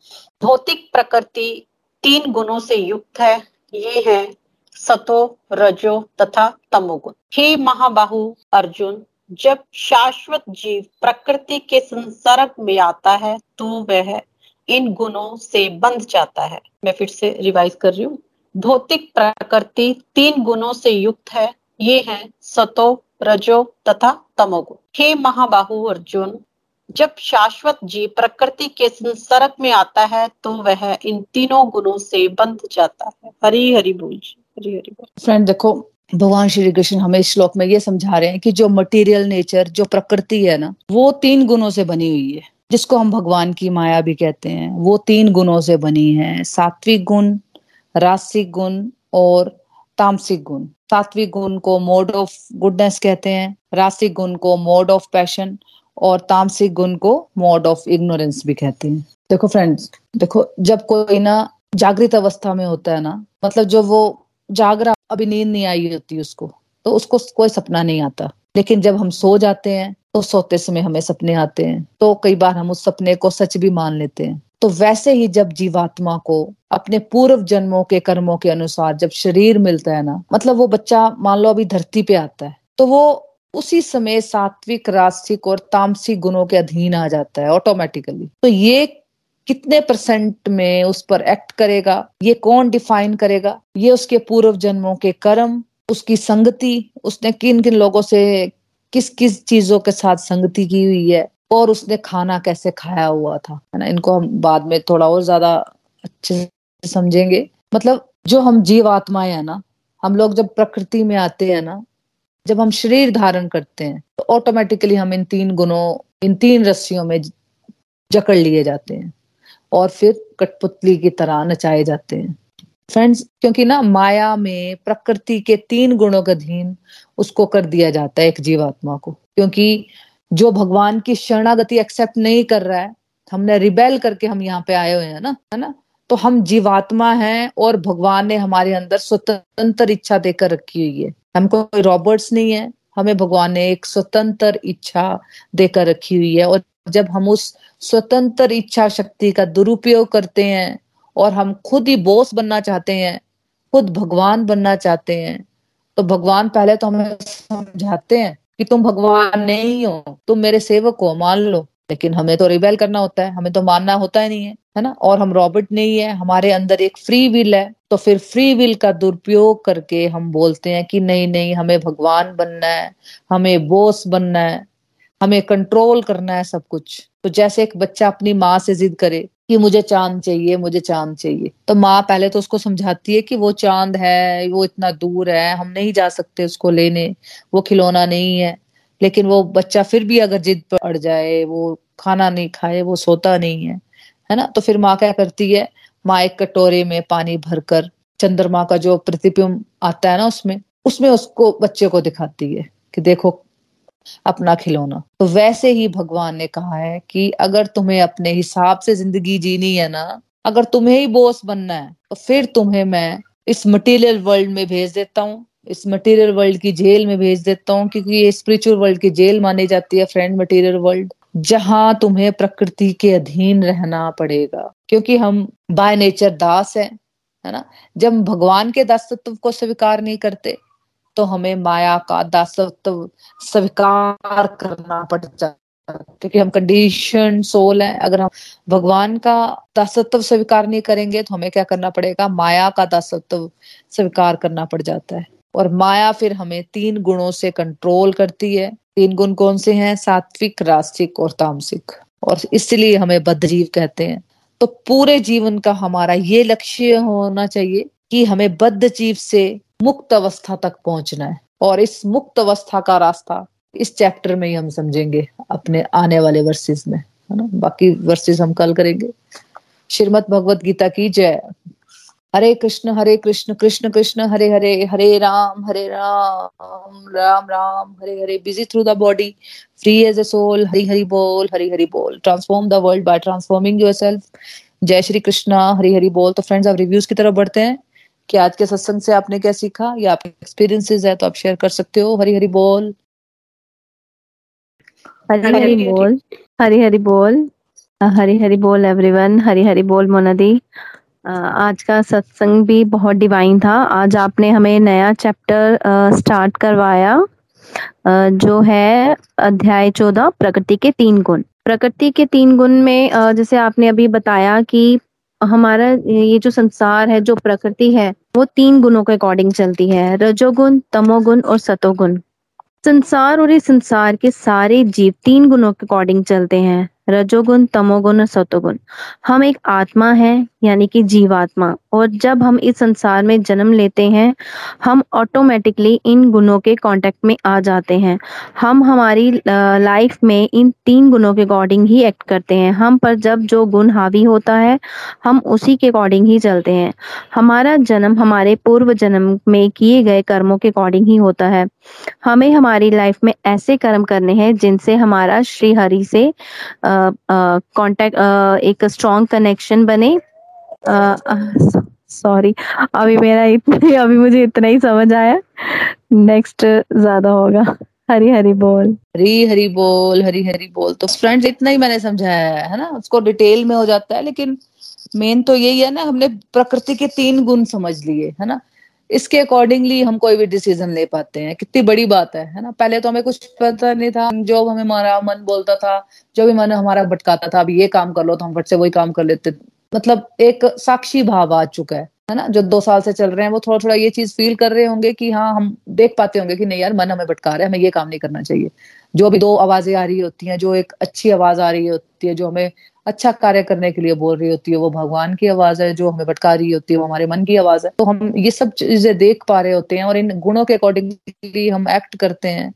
भौतिक प्रकृति तीन गुणों से युक्त है। ये है सतो, रजो तथा तमोगुण। हे महाबाहु अर्जुन, जब शाश्वत जीव प्रकृति के संसर्ग में आता है तो वह इन गुणों से बंध जाता है। मैं फिर से रिवाइज कर रही हूँ। भौतिक प्रकृति तीन गुणों से युक्त है। ये है सतो, रजो तथा तमोगुण। हे महाबाहु अर्जुन, जब शाश्वत जीव प्रकृति के संसर्ग में आता है तो वह इन तीनों गुणों से बंध जाता है। हरि हरि बोल जी। हरि हरि बोल। फ्रेंड देखो, भगवान श्री कृष्ण हमें इस श्लोक में ये समझा रहे हैं कि जो मटेरियल नेचर, जो प्रकृति है ना, वो तीन गुणों से बनी हुई है, जिसको हम भगवान की माया भी कहते हैं। वो तीन गुणों से बनी है, सात्विक गुण, राजसिक गुण और तामसिक गुण। सात्विक गुण को मोड ऑफ गुडनेस कहते हैं, राजसिक गुण को मोड ऑफ पैशन और तामसिक गुण को मोड ऑफ इग्नोरेंस भी कहते हैं। देखो फ्रेंड्स, देखो जब कोई ना जागृत अवस्था में होता है ना, मतलब जो वो जाग रहा, अभी नींद नहीं आई होती उसको, तो उसको कोई सपना नहीं आता। लेकिन जब हम सो जाते हैं तो सोते समय हमें सपने आते हैं, तो कई बार हम उस सपने को सच भी मान लेते हैं। तो वैसे ही जब जीवात्मा को अपने पूर्व जन्मों के कर्मों के अनुसार जब शरीर मिलता है ना, मतलब वो बच्चा मान लो अभी धरती पे आता है, तो वो उसी समय सात्विक, राजसिक और तामसिक गुणों के अधीन आ जाता है ऑटोमेटिकली। तो ये कितने परसेंट में उस पर एक्ट करेगा, ये कौन डिफाइन करेगा? ये उसके पूर्व जन्मों के कर्म, उसकी संगति, उसने किन किन लोगों से किस किस चीजों के साथ संगति की हुई है, और उसने खाना कैसे खाया हुआ था, है ना। इनको हम बाद में थोड़ा और ज्यादा अच्छे से समझेंगे। मतलब जो हम जीव आत्माएं है ना, हम लोग जब प्रकृति में आते हैं ना, जब हम शरीर धारण करते हैं, तो ऑटोमेटिकली हम इन तीन गुणों, इन तीन रस्सियों में जकड़ लिए जाते हैं। और फिर कठपुतली की तरह नचाए जाते हैं। फ्रेंड्स, क्योंकि ना माया में प्रकृति के तीन गुणों का अधीन उसको कर दिया जाता है एक जीवात्मा को, क्योंकि जो भगवान की शरणागति एक्सेप्ट नहीं कर रहा है, हमने रिबेल करके हम यहाँ पे आए हुए हैं ना, है ना, तो हम जीवात्मा हैं और भगवान ने हमारे अंदर स्वतंत्र इच्छा देकर रखी हुई है। हम कोई रॉबर्ट्स नहीं है, हमें भगवान ने एक स्वतंत्र इच्छा देकर रखी हुई है। और जब हम उस स्वतंत्र इच्छा शक्ति का दुरुपयोग करते हैं और हम खुद ही बॉस बनना चाहते हैं, खुद भगवान बनना चाहते हैं, तो भगवान पहले तो हमें समझाते हैं कि तुम भगवान नहीं हो, तुम मेरे सेवक हो, मान लो। लेकिन हमें तो रिबेल करना होता है, हमें तो मानना होता ही नहीं है, है ना। और हम रॉबर्ट नहीं है, हमारे अंदर एक फ्री विल है। तो फिर फ्री विल का दुरुपयोग करके हम बोलते हैं कि नहीं नहीं, हमें भगवान बनना है, हमें बॉस बनना है, हमें कंट्रोल करना है सब कुछ। तो जैसे एक बच्चा अपनी माँ से जिद करे कि मुझे चांद चाहिए, मुझे चांद चाहिए, तो माँ पहले तो उसको समझाती है कि वो चांद है, वो इतना दूर है, हम नहीं जा सकते उसको लेने, वो खिलौना नहीं है। लेकिन वो बच्चा फिर भी अगर जिद पर अड़ जाए, वो खाना नहीं खाए, वो सोता नहीं है, है ना, तो फिर माँ क्या करती है, माँ एक कटोरे में पानी भरकर चंद्रमा का जो प्रतिबिंब आता है ना उसमें उसमें उसको बच्चे को दिखाती है कि देखो अपना खिलौना। तो वैसे ही भगवान ने कहा है कि अगर तुम्हें अपने हिसाब से जिंदगी जीनी है ना, अगर तुम्हें ही बॉस बनना है, तो फिर तुम्हें मैं इस मटेरियल वर्ल्ड में भेज देता हूँ, इस मटेरियल वर्ल्ड की जेल में भेज देता हूँ, क्योंकि ये स्पिरिचुअल वर्ल्ड की जेल मानी जाती है फ्रेंड, मटेरियल वर्ल्ड, जहां तुम्हें प्रकृति के अधीन रहना पड़ेगा। क्योंकि हम बाय नेचर दास है, है ना। जब भगवान के दासत्व को स्वीकार नहीं करते तो हमें माया का दासत्व स्वीकार करना पड़ जाता है, क्योंकि हम कंडीशन सोल है। अगर हम भगवान का दासत्व स्वीकार नहीं करेंगे तो हमें क्या करना पड़ेगा, माया का दासत्व स्वीकार करना पड़ जाता है। और माया फिर हमें तीन गुणों से कंट्रोल करती है। तीन गुण कौन से हैं, सात्विक, राजसिक और तामसिक। और इसलिए हमें बद्धजीव कहते हैं। तो पूरे जीवन का हमारा ये लक्ष्य होना चाहिए कि हमें बद्धजीव से मुक्त अवस्था तक पहुंचना है। और इस मुक्त अवस्था का रास्ता इस चैप्टर में ही हम समझेंगे अपने आने वाले वर्सेस में, है ना। बाकी वर्सेस हम कल करेंगे। श्रीमद् भगवत गीता की जय। Hare Krishna Hare Krishna Krishna Krishna Hare Hare, Hare Ram Hare Ram Ram Ram Hare Hare. Busy through the body, free as a soul. Hari Hari बोल, हरि हरि बोल। Transform the world by transforming yourself. जय श्री कृष्णा, हरि हरि बोल। तो फ्रेंड्स, अब रिव्यूज की तरफ बढ़ते हैं कि आज के सत्संग से आपने क्या सीखा या आपके एक्सपीरियंसेस है तो आप शेयर कर सकते हो। हरि हरि बोल, हरी हरी बोल, हरी हरी बोल, हरी हरी बोल एवरीवन। हरी हरी बोल मोनादी। आज का सत्संग भी बहुत डिवाइन था। आज आपने हमें नया चैप्टर स्टार्ट करवाया, जो है अध्याय चौदह, प्रकृति के तीन गुण। प्रकृति के तीन गुण में जैसे आपने अभी बताया कि हमारा ये जो संसार है, जो प्रकृति है, वो तीन गुणों के अकॉर्डिंग चलती है, रजोगुण, तमोगुण और सतोगुण। संसार और इस संसार के सारे जीव तीन गुणों के अकॉर्डिंग चलते हैं, रजोगुण, तमोगुण और सतोगुण। हम एक आत्मा है, यानी कि जीवात्मा, और जब हम इस संसार में जन्म लेते हैं हम ऑटोमेटिकली इन गुणों के कांटेक्ट में आ जाते हैं। हम हमारी लाइफ में इन तीन गुणों के अकॉर्डिंग ही एक्ट करते हैं। हम पर जब जो गुण हावी होता है हम उसी के अकॉर्डिंग ही चलते हैं। हमारा जन्म हमारे पूर्व जन्म में किए गए कर्मों के अकॉर्डिंग ही होता है। हमें हमारी लाइफ में ऐसे कर्म करने हैं जिनसे हमारा श्री हरि से कांटेक्ट, एक स्ट्रॉन्ग कनेक्शन बने। सॉरी, अभी मेरा इतना अभी मुझे इतना ही समझ आया, नेक्स्ट ज्यादा होगा। हरी हरी बोल, हरी हरी बोल, हरी हरी बोल। तो फ्रेंड्स, इतना ही मैंने समझाया है ना, उसको डिटेल में हो जाता है, लेकिन मेन तो यही है ना, हमने प्रकृति के तीन गुण समझ लिए, है ना। इसके अकॉर्डिंगली हम कोई भी डिसीजन ले पाते हैं। कितनी बड़ी बात है है ना। पहले तो हमें कुछ पता नहीं था, जो हमें हमारा मन बोलता था, जो भी मन हमारा भटकाता था, अभी ये काम कर लो, तो हम फट से वही काम कर लेते। मतलब एक साक्षी भाव आ चुका है है ना। जो दो साल से चल रहे हैं वो थोड़ा थोड़ा ये चीज फील कर रहे होंगे कि हाँ, हम देख पाते होंगे कि नहीं यार, मन हमें भटका रहा है, हमें ये काम नहीं करना चाहिए। जो भी दो आवाजें आ रही होती हैं, जो एक अच्छी आवाज आ रही होती है, जो हमें अच्छा कार्य करने के लिए बोल रही होती है, वो भगवान की आवाज है। जो हमें भटका रही होती है वो हमारे मन की आवाज है। तो हम ये सब चीजें देख पा रहे होते हैं और इन गुणों के अकॉर्डिंगली हम एक्ट करते हैं।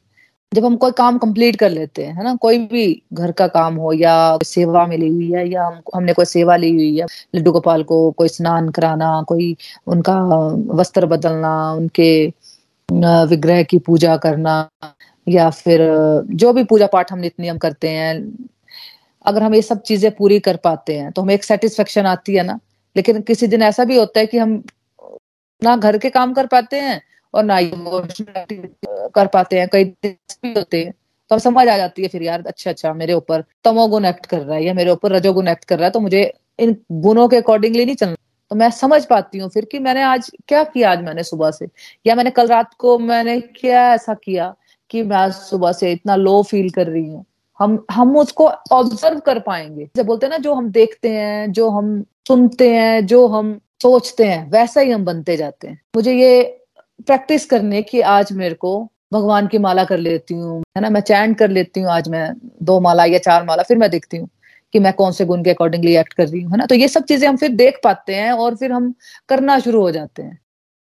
जब हम कोई काम कंप्लीट कर लेते हैं, है ना, कोई भी घर का काम हो या सेवा मिली हुई है या हम हमने कोई सेवा ली हुई है, लड्डू गोपाल को कोई स्नान कराना, कोई उनका वस्त्र बदलना, उनके अ, विग्रह की पूजा करना, या फिर जो भी पूजा पाठ हम नित्य नियम करते हैं, अगर हम ये सब चीजें पूरी कर पाते हैं तो हमें एक सेटिस्फेक्शन आती है ना। लेकिन किसी दिन ऐसा भी होता है कि हम ना घर के काम कर पाते हैं और ना इमोशनल एक्टिविटी कर पाते हैं, कई दिन भी होते हैं, तो हम समझ आ जाती है फिर यार, अच्छा अच्छा मेरे ऊपर तमोगुण एक्ट कर रहा है या मेरे ऊपर रजोगुण एक्ट कर रहा है, तो मुझे इन गुणों के अकॉर्डिंगली नहीं चलना। तो मैं समझ पाती हूँ फिर कि मैंने आज क्या किया, आज मैंने सुबह से, या मैंने कल रात को मैंने क्या ऐसा किया कि मैं आज सुबह से इतना लो फील कर रही हूँ। हम हम उसको ऑब्जर्व कर पाएंगे, जब बोलते हैं ना, जो हम देखते हैं, जो हम सुनते हैं, जो हम सोचते हैं, वैसा ही हम बनते जाते हैं। मुझे ये प्रैक्टिस करने की आज मेरे को भगवान की माला कर लेती हूँ, है ना, मैं चैंट कर लेती हूँ, आज मैं दो माला या चार माला, फिर मैं देखती हूँ कि मैं कौन से गुण के अकॉर्डिंगली एक्ट कर रही हूँ, है ना। तो ये सब चीजें हम फिर देख पाते हैं और फिर हम करना शुरू हो जाते हैं।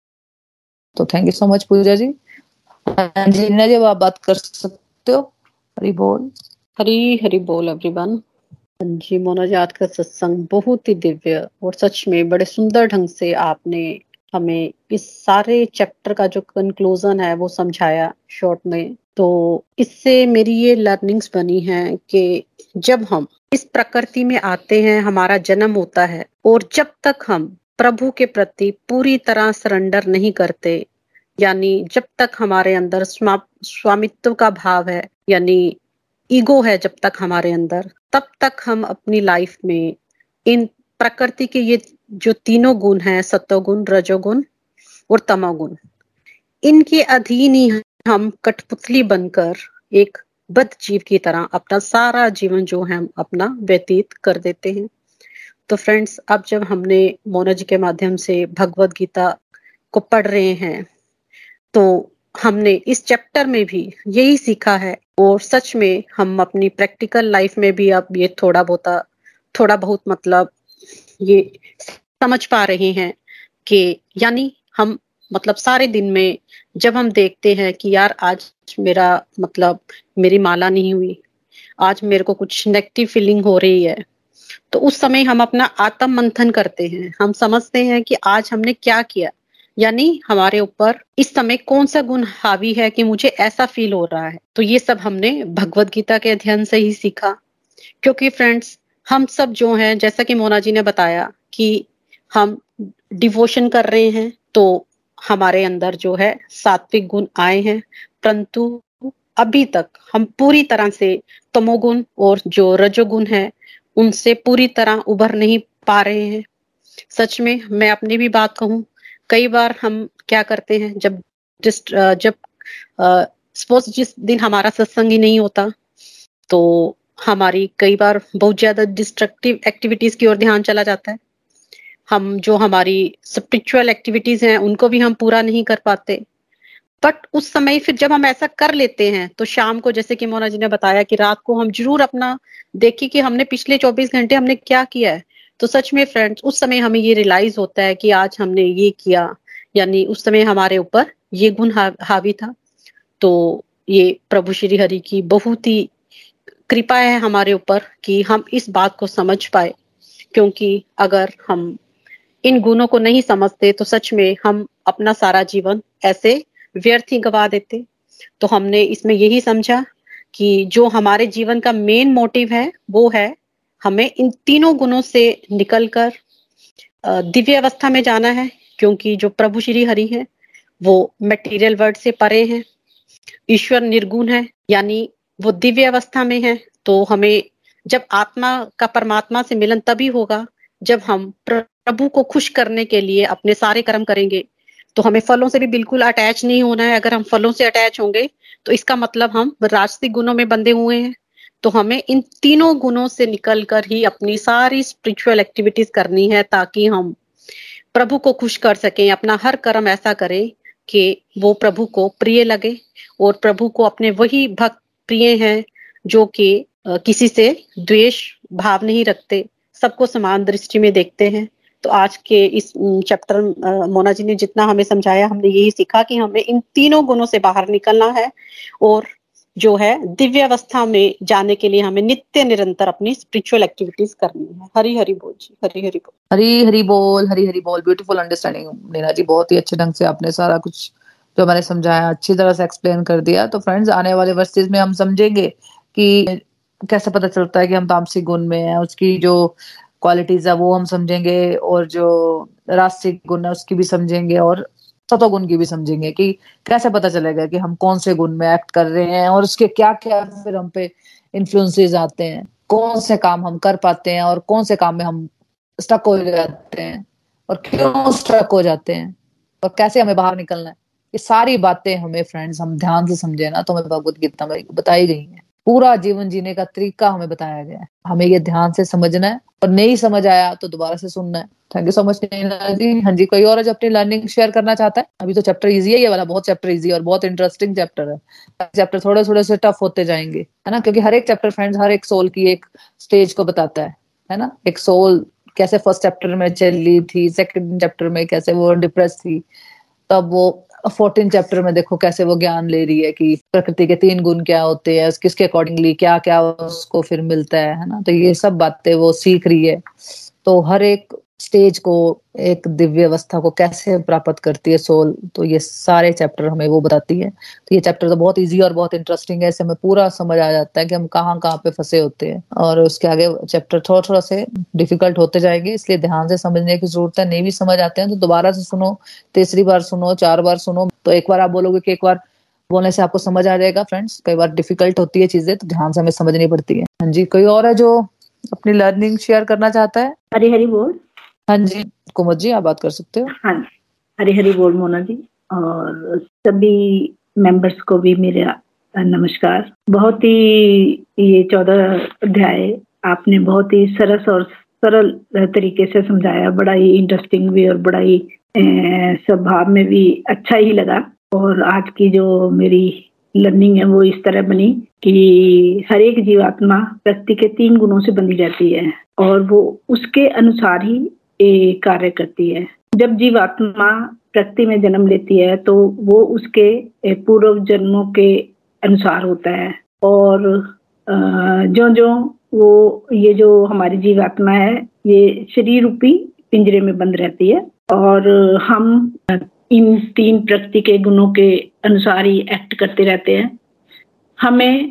तो thank you so much Puja ji. हाँ जी रीना जी, अब आप बात कर सकते हो। हरी बोल। हरी हरी बोल एवरीवन। जी मोना जी, आज का सत्संग बहुत ही दिव्य और सच में बड़े सुंदर ढंग से आपने हमें इस सारे चैप्टर का जो कंक्लूजन है वो समझाया शॉर्ट में। तो इससे मेरी ये लर्निंग्स बनी है कि जब हम इस प्रकृति में आते हैं, हमारा जन्म होता है, और जब तक हम प्रभु के प्रति पूरी तरह सरेंडर नहीं करते, यानी जब तक हमारे अंदर स्वामित्व का भाव है, यानी ईगो है जब तक हमारे अंदर, तब तक हम अपनी लाइफ में इन प्रकृति के ये जो तीनों गुण हैं, सत्वगुण, रजोगुण और तमोगुण, इनके अधीन ही हम कठपुतली बनकर एक बद्ध जीव की तरह अपना सारा जीवन जो है अपना व्यतीत कर देते हैं। तो फ्रेंड्स, अब जब हमने मोना जी के माध्यम से भगवत गीता को पढ़ रहे हैं, तो हमने इस चैप्टर में भी यही सीखा है, और सच में हम अपनी प्रैक्टिकल लाइफ में भी अब ये थोड़ा बहुत थोड़ा बहुत मतलब ये समझ पा रहे हैं कि यानी हम मतलब सारे दिन में जब हम देखते हैं कि यार आज मेरा मतलब मेरी माला नहीं हुई, आज मेरे को कुछ नेगेटिव फीलिंग हो रही है, तो उस समय हम अपना आत्म मंथन करते हैं। हम समझते हैं कि आज हमने क्या किया, यानी हमारे ऊपर इस समय कौन सा गुण हावी है कि मुझे ऐसा फील हो रहा है। तो ये सब हमने भगवत गीता के अध्ययन से ही सीखा। क्योंकि फ्रेंड्स, हम सब जो हैं, जैसा कि मोना जी ने बताया कि हम डिवोशन कर रहे हैं, तो हमारे अंदर जो है सात्विक गुण आए हैं, परंतु अभी तक हम पूरी तरह से तमोगुण और जो रजोगुण है उनसे पूरी तरह उभर नहीं पा रहे हैं। सच में मैं अपनी भी बात कहूं, कई बार हम क्या करते हैं, जब जिस जब सपोज जिस दिन हमारा सत्संग ही नहीं होता, तो हमारी कई बार बहुत ज्यादा डिस्ट्रक्टिव एक्टिविटीज की ओर ध्यान चला जाता है। हम जो हमारी स्पिरिचुअल एक्टिविटीज हैं उनको भी हम पूरा नहीं कर पाते। बट उस समय फिर जब हम ऐसा कर लेते हैं, तो शाम को, जैसे कि मोना जी ने बताया कि रात को हम जरूर अपना देखिए कि हमने पिछले चौबीस घंटे हमने क्या किया है। तो सच में फ्रेंड्स, उस समय हमें ये रियलाइज होता है कि आज हमने ये किया, यानी उस समय हमारे ऊपर ये गुण हावी था। तो ये प्रभु श्री हरि की बहुत ही कृपा है हमारे ऊपर कि हम इस बात को समझ पाए। क्योंकि अगर हम इन गुणों को नहीं समझते तो सच में हम अपना सारा जीवन ऐसे व्यर्थ ही गवा देते। तो हमने इसमें यही समझा कि जो हमारे जीवन का मेन मोटिव है वो है हमें इन तीनों गुणों से निकलकर दिव्य अवस्था में जाना है। क्योंकि जो प्रभु श्री हरि है वो मटेरियल वर्ल्ड से परे हैं, ईश्वर निर्गुण है, यानी वो दिव्य अवस्था में है। तो हमें जब आत्मा का परमात्मा से मिलन तभी होगा जब हम प्रभु को खुश करने के लिए अपने सारे कर्म करेंगे। तो हमें फलों से भी बिल्कुल अटैच नहीं होना है। अगर हम फलों से अटैच होंगे तो इसका मतलब हम राजसिक गुणों में बंधे हुए हैं। तो हमें इन तीनों गुणों से निकलकर ही अपनी सारी स्पिरिचुअल एक्टिविटीज करनी है, ताकि हम प्रभु को खुश कर सकें। अपना हर कर्म ऐसा करें कि वो प्रभु को प्रिय लगे, और प्रभु को अपने वही भक्त प्रिय हैं जो कि किसी से द्वेष भाव नहीं रखते, सबको समान दृष्टि में देखते हैं। तो आज के इस चैप्टर मोना जी ने जितना हमें समझाया, हमने यही सीखा कि हमें इन तीनों गुणों से बाहर निकलना है और जो है दिव्य अवस्था में जाने के लिए हमें नित्य निरंतर अपनी स्पिरिचुअल एक्टिविटीज करनी है। हरी हरी बोल जी, हरी हरी बोल, हरी हरी बोल, हरी हरी बोल। ब्यूटीफुल अंडरस्टैंडिंग नीना जी, बहुत ही अच्छे ढंग से आपने सारा कुछ जो मैंने समझाया अच्छी तरह से एक्सप्लेन कर दिया। तो फ्रेंड्स, आने वाले वर्सेस में हम समझेंगे कि कैसे पता चलता है कि हम तामसिक गुण में हैं, उसकी जो क्वालिटीज है वो हम समझेंगे, और जो राजसिक गुण है उसकी भी समझेंगे, और सतोगुण की भी समझेंगे कि कैसे पता चलेगा कि हम कौन से गुण में एक्ट कर रहे हैं, और उसके क्या क्या फिर हम पे इन्फ्लुएंसेस आते हैं, कौन से काम हम कर पाते हैं और कौन से काम में हम स्टक हो जाते हैं, और क्यों स्टक हो जाते हैं, और कैसे हमें बाहर निकलना है। ये सारी बातें हमें फ्रेंड्स हम ध्यान से समझे ना तो हमें भगवत गीता में बताई गई है। पूरा जीवन जीने का तरीका हमें बताया गया है, हमें ये ध्यान से समझना है, और नहीं समझ आया तो दोबारा से सुनना है। Thank you so much Nina ji. हाँ जी, कोई और जो अपनी लर्निंग शेयर करना चाहता है? अभी तो चैप्टर इजी है ये वाला, बहुत चैप्टर इजी और बहुत इंटरेस्टिंग चैप्टर है। चैप्टर थोड़े थोड़े से टफ होते जाएंगे, है ना, क्योंकि हर एक चैप्टर फ्रेंड्स हर एक सोल की एक स्टेज को बताता है है ना। एक सोल कैसे फर्स्ट चैप्टर में चली थी, सेकंड चैप्टर में कैसे वो डिप्रेस थी, तब वो फोर्टीन चैप्टर में देखो कैसे वो ज्ञान ले रही है कि प्रकृति के तीन गुण क्या होते हैं, किसके अकॉर्डिंगली क्या क्या उसको फिर मिलता है है ना। तो ये सब बातें वो सीख रही है। तो हर एक स्टेज को, एक दिव्य अवस्था को कैसे प्राप्त करती है सोल, तो ये सारे चैप्टर हमें वो बताती है। तो ये चैप्टर तो बहुत इजी और बहुत इंटरेस्टिंग है, इससे हमें पूरा समझ आ जाता है कि हम कहाँ कहाँ पे फंसे होते हैं, और उसके आगे चैप्टर थोड़ा थोड़ा से डिफिकल्ट होते जाएंगे, इसलिए ध्यान से समझने की जरूरत है। नहीं भी समझ आते हैं तो दोबारा से सुनो, तीसरी बार सुनो, चार बार सुनो, तो एक बार आप बोलोगे कि एक बार बोलने से आपको समझ आ जाएगा। फ्रेंड्स, कई बार डिफिकल्ट होती है चीजें, तो ध्यान से हमें समझनी पड़ती है। हाँ जी, कोई और है जो अपनी लर्निंग शेयर करना चाहता है? हरी हरी बोल। हाँ जी कुमुद जी, आप बात कर सकते हो। हाँ, हरी हरी बोल मोना जी, और सभी मेंबर्स को भी मेरा नमस्कार। बहुत ही ये चौदह अध्याय आपने बहुत ही सरस और सरल तरीके से समझाया, बड़ा ही इंटरेस्टिंग भी और बड़ा ही स्वभाव में भी अच्छा ही लगा। और आज की जो मेरी लर्निंग है वो इस तरह बनी कि हर एक जीवात्मा प्रकृति के तीन गुणों से बनी रहती है, और वो उसके अनुसार ही कार्य करती है। जब जीवात्मा प्रकृति में जन्म लेती है तो वो उसके पूर्व जन्मों के अनुसार होता है, और जो जो वो ये जो हमारी जीवात्मा है ये शरीर रूपी पिंजरे में बंद रहती है, और हम इन तीन प्रकृति के गुणों के अनुसार ही एक्ट करते रहते हैं। हमें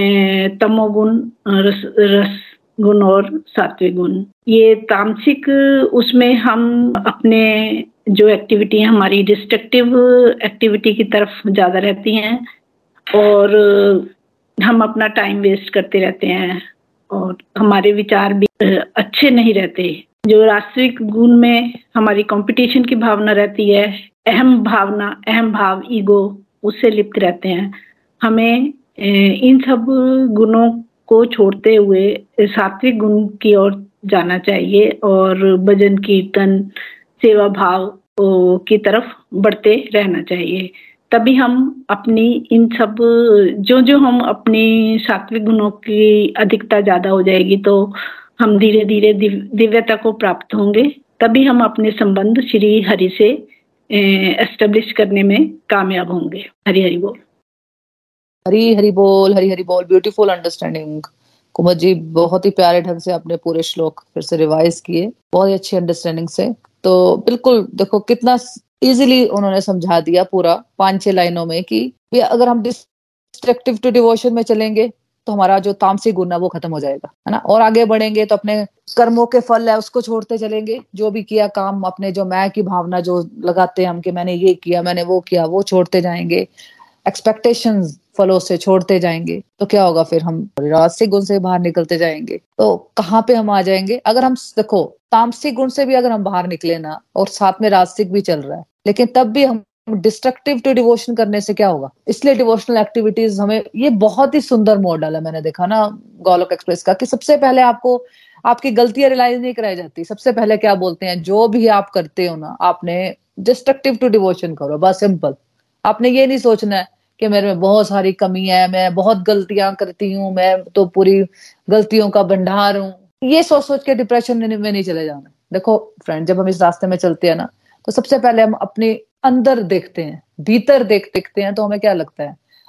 तमोगुण, रस रस गुण और सात्विक गुण, ये तामसिक उसमें हम अपने जो एक्टिविटी है हमारी डिस्ट्रक्टिव एक्टिविटी की तरफ ज्यादा रहती हैं, और हम अपना टाइम वेस्ट करते रहते हैं, और हमारे विचार भी अच्छे नहीं रहते। जो राष्ट्रिक गुण में हमारी कंपटीशन की भावना रहती है, अहम भावना, अहम भाव, ईगो, उससे लिप्त रहते हैं। हमें इन सब गुणों को छोड़ते हुए सात्विक गुण की ओर जाना चाहिए, और भजन कीर्तन सेवा भाव की तरफ बढ़ते रहना चाहिए। तभी हम अपनी इन सब जो जो हम अपनी सात्विक गुणों की अधिकता ज्यादा हो जाएगी तो हम धीरे धीरे दिव्यता को प्राप्त होंगे। तभी हम अपने संबंध श्री हरि से एस्टेब्लिश करने में कामयाब होंगे। हरि हरि बोल। हरी हरी बोल, हरी हरी बोल। ब्यूटीफुल अंडरस्टैंडिंग कुमुद जी, बहुत ही प्यारे ढंग से आपने पूरे श्लोक फिर से रिवाइज किए, बहुत ही अच्छी अंडरस्टैंडिंग से। तो बिल्कुल देखो कितना इजीली उन्होंने समझा दिया पूरा पांच छह लाइनों में कि अगर हम डिस्ट्रक्टिव टू डिवोशन में चलेंगे तो हमारा जो तामसिक गुण है वो खत्म हो जाएगा, है ना, और आगे बढ़ेंगे तो अपने कर्मों के फल है उसको छोड़ते चलेंगे। जो भी किया काम, अपने जो मैं की भावना जो लगाते हैं हम कि मैंने ये किया, मैंने वो किया, वो छोड़ते जाएंगे। एक्सपेक्टेशंस फलों से छोड़ते जाएंगे तो क्या होगा, फिर हम राजसिक गुण से बाहर निकलते जाएंगे। तो कहाँ पे हम आ जाएंगे? अगर हम देखो तामसिक गुण से भी अगर हम बाहर निकले ना, और साथ में राजसिक भी चल रहा है, लेकिन तब भी हम डिस्ट्रक्टिव टू डिवोशन करने से क्या होगा? इसलिए डिवोशनल एक्टिविटीज हमें, ये बहुत ही सुंदर मॉडल है, मैंने देखा ना गोलोक एक्सप्रेस का, कि सबसे पहले आपको आपकी गलतियां रियलाइज नहीं कराई जाती। सबसे पहले क्या बोलते हैं, जो भी आप करते हो ना, आपने डिस्ट्रक्टिव टू डिवोशन करो, बस सिंपल। आपने ये नहीं सोचना है कि मेरे में बहुत सारी कमी है, मैं बहुत गलतियां करती हूँ, मैं तो पूरी गलतियों का भंडार हूँ। ये सोच सोच के डिप्रेशन में नहीं चले जाना। देखो फ्रेंड, जब हम इस रास्ते में चलते हैं ना, तो सबसे पहले हम अपने अंदर देखते हैं, भीतर देख देखते हैं, तो हमें क्या लगता है,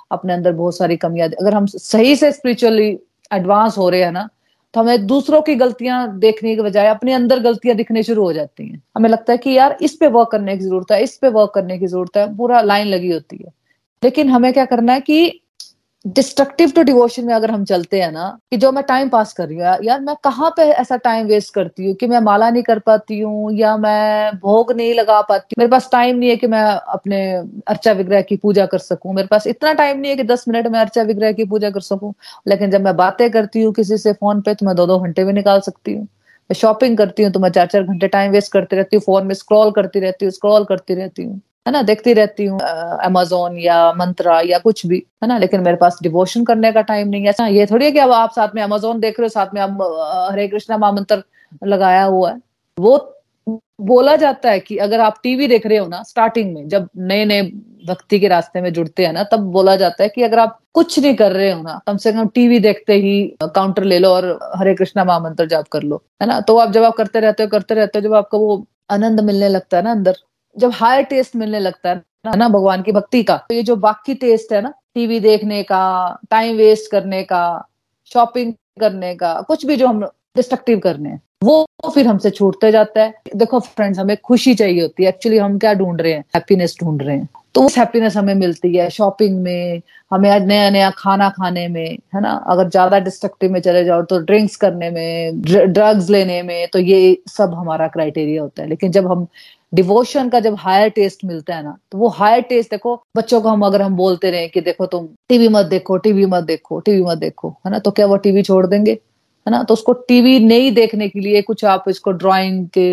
अपने अंदर बहुत सारी कमियां, अगर हम सही से स्पिरिचुअली एडवांस हो रहे हैं ना, तो हमें दूसरों की गलतियां देखने के बजाय अपने अंदर गलतियां दिखने शुरू हो जाती हैं। हमें लगता है कि यार इस पे वर्क करने की जरूरत है, इस पे वर्क करने की जरूरत है, पूरा लाइन लगी होती है। लेकिन हमें क्या करना है कि डिस्ट्रक्टिव टू डिवोशन में अगर हम चलते हैं ना, कि जो मैं टाइम पास कर रही हूँ यार, मैं कहाँ पे ऐसा टाइम वेस्ट करती हूँ कि मैं माला नहीं कर पाती हूँ, या मैं भोग नहीं लगा पाती, मेरे पास टाइम नहीं है कि मैं अपने अर्चा विग्रह की पूजा कर सकूं, मेरे पास इतना टाइम नहीं है कि दस मिनट में अर्चा विग्रह की पूजा कर सकूं। लेकिन जब मैं बातें करती हूँ किसी से फोन पे, तो मैं दो दो घंटे भी निकाल सकती हूँ। मैं शॉपिंग करती हूँ तो मैं चार चार घंटे टाइम वेस्ट करती रहती हूँ, फोन में स्क्रॉल करती रहती हूँ स्क्रॉल करती रहती हूँ है ना, देखती रहती हूँ अमेज़न या मंत्रा या कुछ भी, है ना। लेकिन मेरे पास डिवोशन करने का टाइम नहीं है। ऐसा ये थोड़ी है कि अब आप साथ में अमेज़न देख रहे हो, साथ में आप अ, हरे कृष्णा महामंत्र लगाया हुआ है। वो बोला जाता है कि अगर आप टीवी देख रहे हो ना, स्टार्टिंग में जब नए नए भक्ति के रास्ते में जुड़ते हैं ना, तब बोला जाता है कि अगर आप कुछ नहीं कर रहे हो ना, कम से कम टीवी देखते ही काउंटर ले लो और हरे कृष्णा महामंत्र जाप कर लो, है ना। तो आप जब आप करते रहते हो करते रहते हो जब आपको वो आनंद मिलने लगता है ना अंदर, जब हायर टेस्ट मिलने लगता है ना भगवान की भक्ति का, तो ये जो बाकी टेस्ट है ना, टीवी देखने का, टाइम वेस्ट करने का, शॉपिंग करने का, कुछ भी जो हम डिस्ट्रक्टिव करने हैं, वो फिर हमसे छूटते जाता है। देखो फ्रेंड्स, हमें खुशी चाहिए होती है, एक्चुअली हम क्या ढूंढ रहे हैं, हैप्पीनेस ढूंढ रहे हैं। तो उस हैप्पीनेस हमें मिलती है शॉपिंग में, हमें नया नया खाना खाने में, है ना। अगर ज्यादा डिस्ट्रक्टिव में चले जाओ तो ड्रिंक्स करने में, ड्रग्स लेने में, तो ये सब हमारा क्राइटेरिया होता है। लेकिन जब हम डिवोशन का जब हायर टेस्ट मिलता है ना, तो वो हायर टेस्ट, देखो बच्चों को हम अगर हम बोलते रहे कि देखो तुम टीवी मत देखो टीवी मत देखो टीवी मत देखो, है ना, तो क्या वो टीवी छोड़ देंगे, है ना। तो उसको टीवी नहीं देखने के लिए कुछ आप इसको ड्राइंग के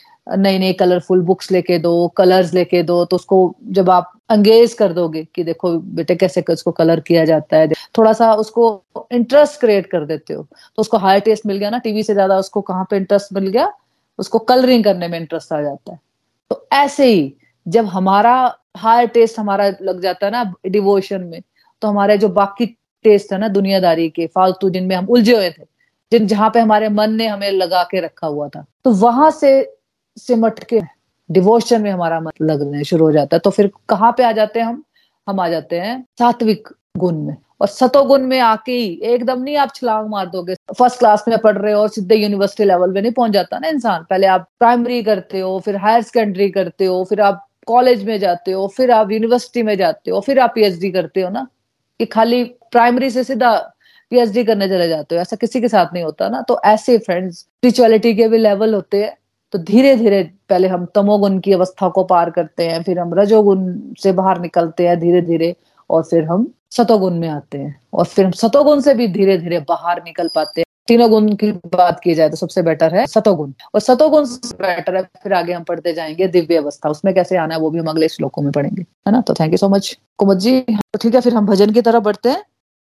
नई नई कलरफुल बुक्स लेके दो, कलर्स लेके दो, तो उसको जब आप अंगेज कर दोगे कि देखो बेटे कैसे उसको कलर किया जाता है, थोड़ा सा उसको इंटरेस्ट क्रिएट कर देते हो, तो उसको हायर टेस्ट मिल गया ना। टीवी से ज्यादा उसको कहाँ पे इंटरेस्ट मिल गया, उसको कलरिंग करने में इंटरेस्ट आ जाता है। तो ऐसे ही जब हमारा हायर टेस्ट हमारा लग जाता है ना डिवोशन में, तो हमारे जो बाकी टेस्ट है ना दुनियादारी के फालतू, जिनमें हम उलझे हुए थे, जिन जहां पे हमारे मन ने हमें लगा के रखा हुआ था, तो वहां से सिमट के डिवोशन में हमारा मन लगने शुरू हो जाता है। तो फिर कहाँ पे आ जाते हैं हम हम आ जाते हैं सात्विक गुण में। और सतोगुण में आके ही एकदम नहीं आप छलांग मार दोगे, फर्स्ट क्लास में पढ़ रहे हो और सीधे यूनिवर्सिटी लेवल पे नहीं पहुंच जाता ना इंसान। पहले आप प्राइमरी करते हो, फिर हायर सेकेंडरी करते हो, फिर आप कॉलेज में जाते हो, फिर आप यूनिवर्सिटी में जाते हो, फिर आप पीएचडी करते हो ना। कि खाली प्राइमरी से सीधा पीएचडी करने चले जाते हो, ऐसा किसी के साथ नहीं होता ना। तो ऐसे फ्रेंड्स स्पिरिचुअलिटी के भी लेवल होते हैं। तो धीरे धीरे पहले हम तमोगुण की अवस्था को पार करते हैं, फिर हम रजोगुण से बाहर निकलते हैं धीरे धीरे, और फिर हम सतोगुण में आते हैं, और फिर हम सतोगुण से भी धीरे धीरे बाहर निकल पाते हैं। तीनों गुण की बात की जाए तो सबसे बेटर है सतोगुण, और सतोगुण से बेटर है फिर आगे हम पढ़ते जाएंगे दिव्य अवस्था। उसमें कैसे आना है वो भी हम अगले श्लोकों में पढ़ेंगे, है ना। तो thank you so much Kumud ji. तो ठीक है, फिर हम भजन की तरफ बढ़ते हैं।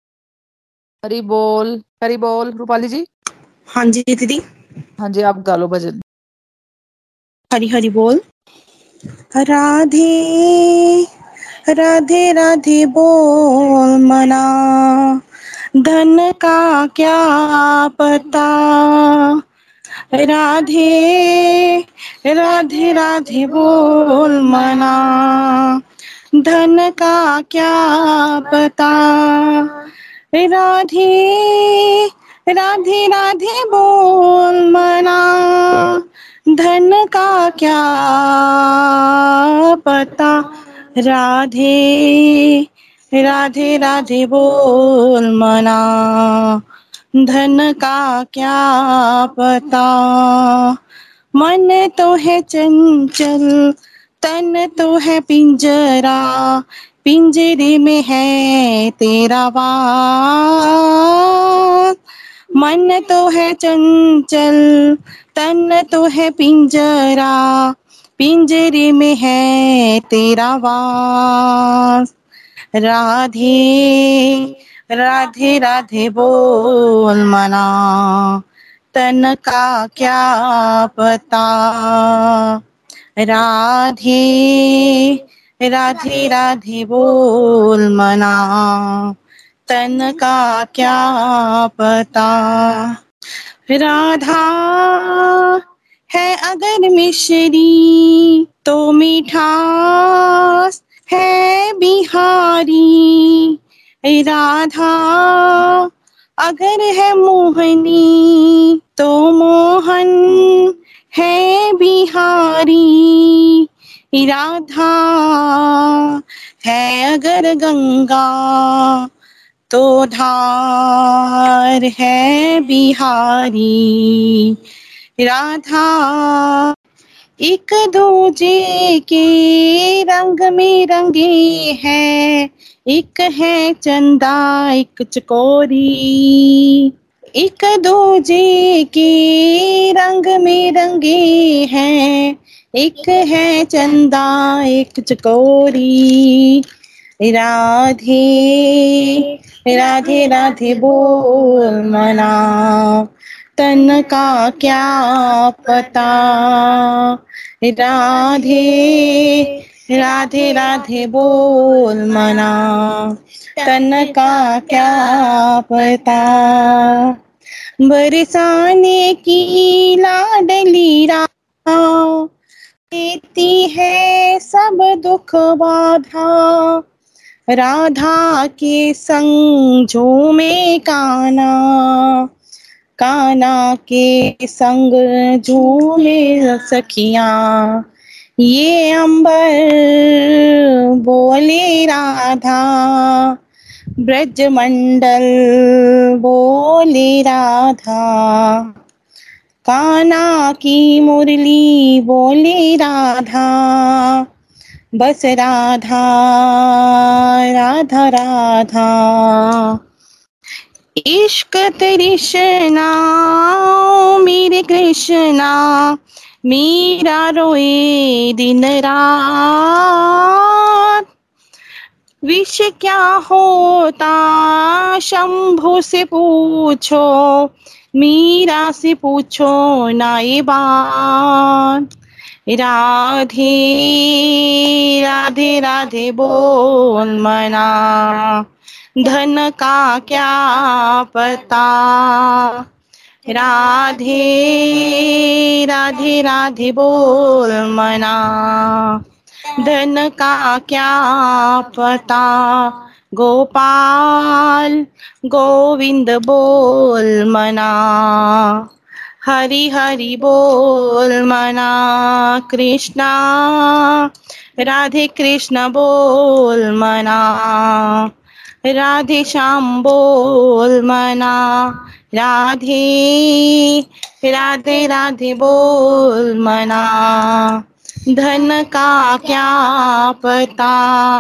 हरी बोल हरी बोल। रूपाली जी। हाँ जी दीदी। हाँ जी, आप गा लो भजन। हरी हरी बोल। राधे राधे राधे बोल मना, धन का क्या पता। राधे राधे राधे बोल मना, धन का क्या पता। राधे राधे राधे बोल मना, धन का क्या पता। राधे राधे राधे बोल मना, धन का क्या पता। मन तो है चंचल, तन तो है पिंजरा, पिंजरे में है तेरा वास। मन तो है चंचल, तन तो है पिंजरा, पिंजरे में है तेरा वास। राधे राधे राधे बोल मना, तन का क्या पता। राधे राधे राधे बोल मना, तन का क्या पता। राधा है अगर मिश्री तो मिठास है बिहारी, राधा अगर है मोहनी तो मोहन है बिहारी। राधा है अगर गंगा तो धार है बिहारी। राधा एक दूजे के रंग में रंगे हैं, एक है चंदा एक चकोरी। एक दूजे के रंग में रंगे हैं, एक है चंदा एक चकोरी। राधे राधे राधे बोल मना, तन का क्या पता। राधे राधे राधे बोल मना, तन का क्या पता। बरसाने की लाडली राह देती है सब दुख बाधा। राधा के संग झूमे काना, काना के संग झूमे सखियां। ये अंबर बोले राधा, ब्रजमंडल बोले राधा। काना की मुरली बोले राधा, बस राधा राधा राधा। इश्क तृष्णा मेरे कृष्णा, मीरा रोए दिन रात। विष क्या होता शंभु से पूछो, मीरा से पूछो ना ये बात। राधे राधे राधे बोल मना, धन का क्या पता। राधे राधे राधे बोल मना, धन का क्या पता। गोपाल गोविंद बोल मना, हरि हरि बोल मना। कृष्णा राधे कृष्ण बोल मना, राधे श्याम बोल मना। राधे राधे राधे बोल मना, धन का क्या पता।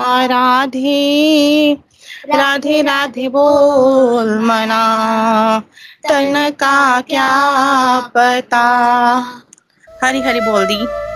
राधे राधे राधे बोल मना, तन का क्या पता। हरी हरी बोल दी।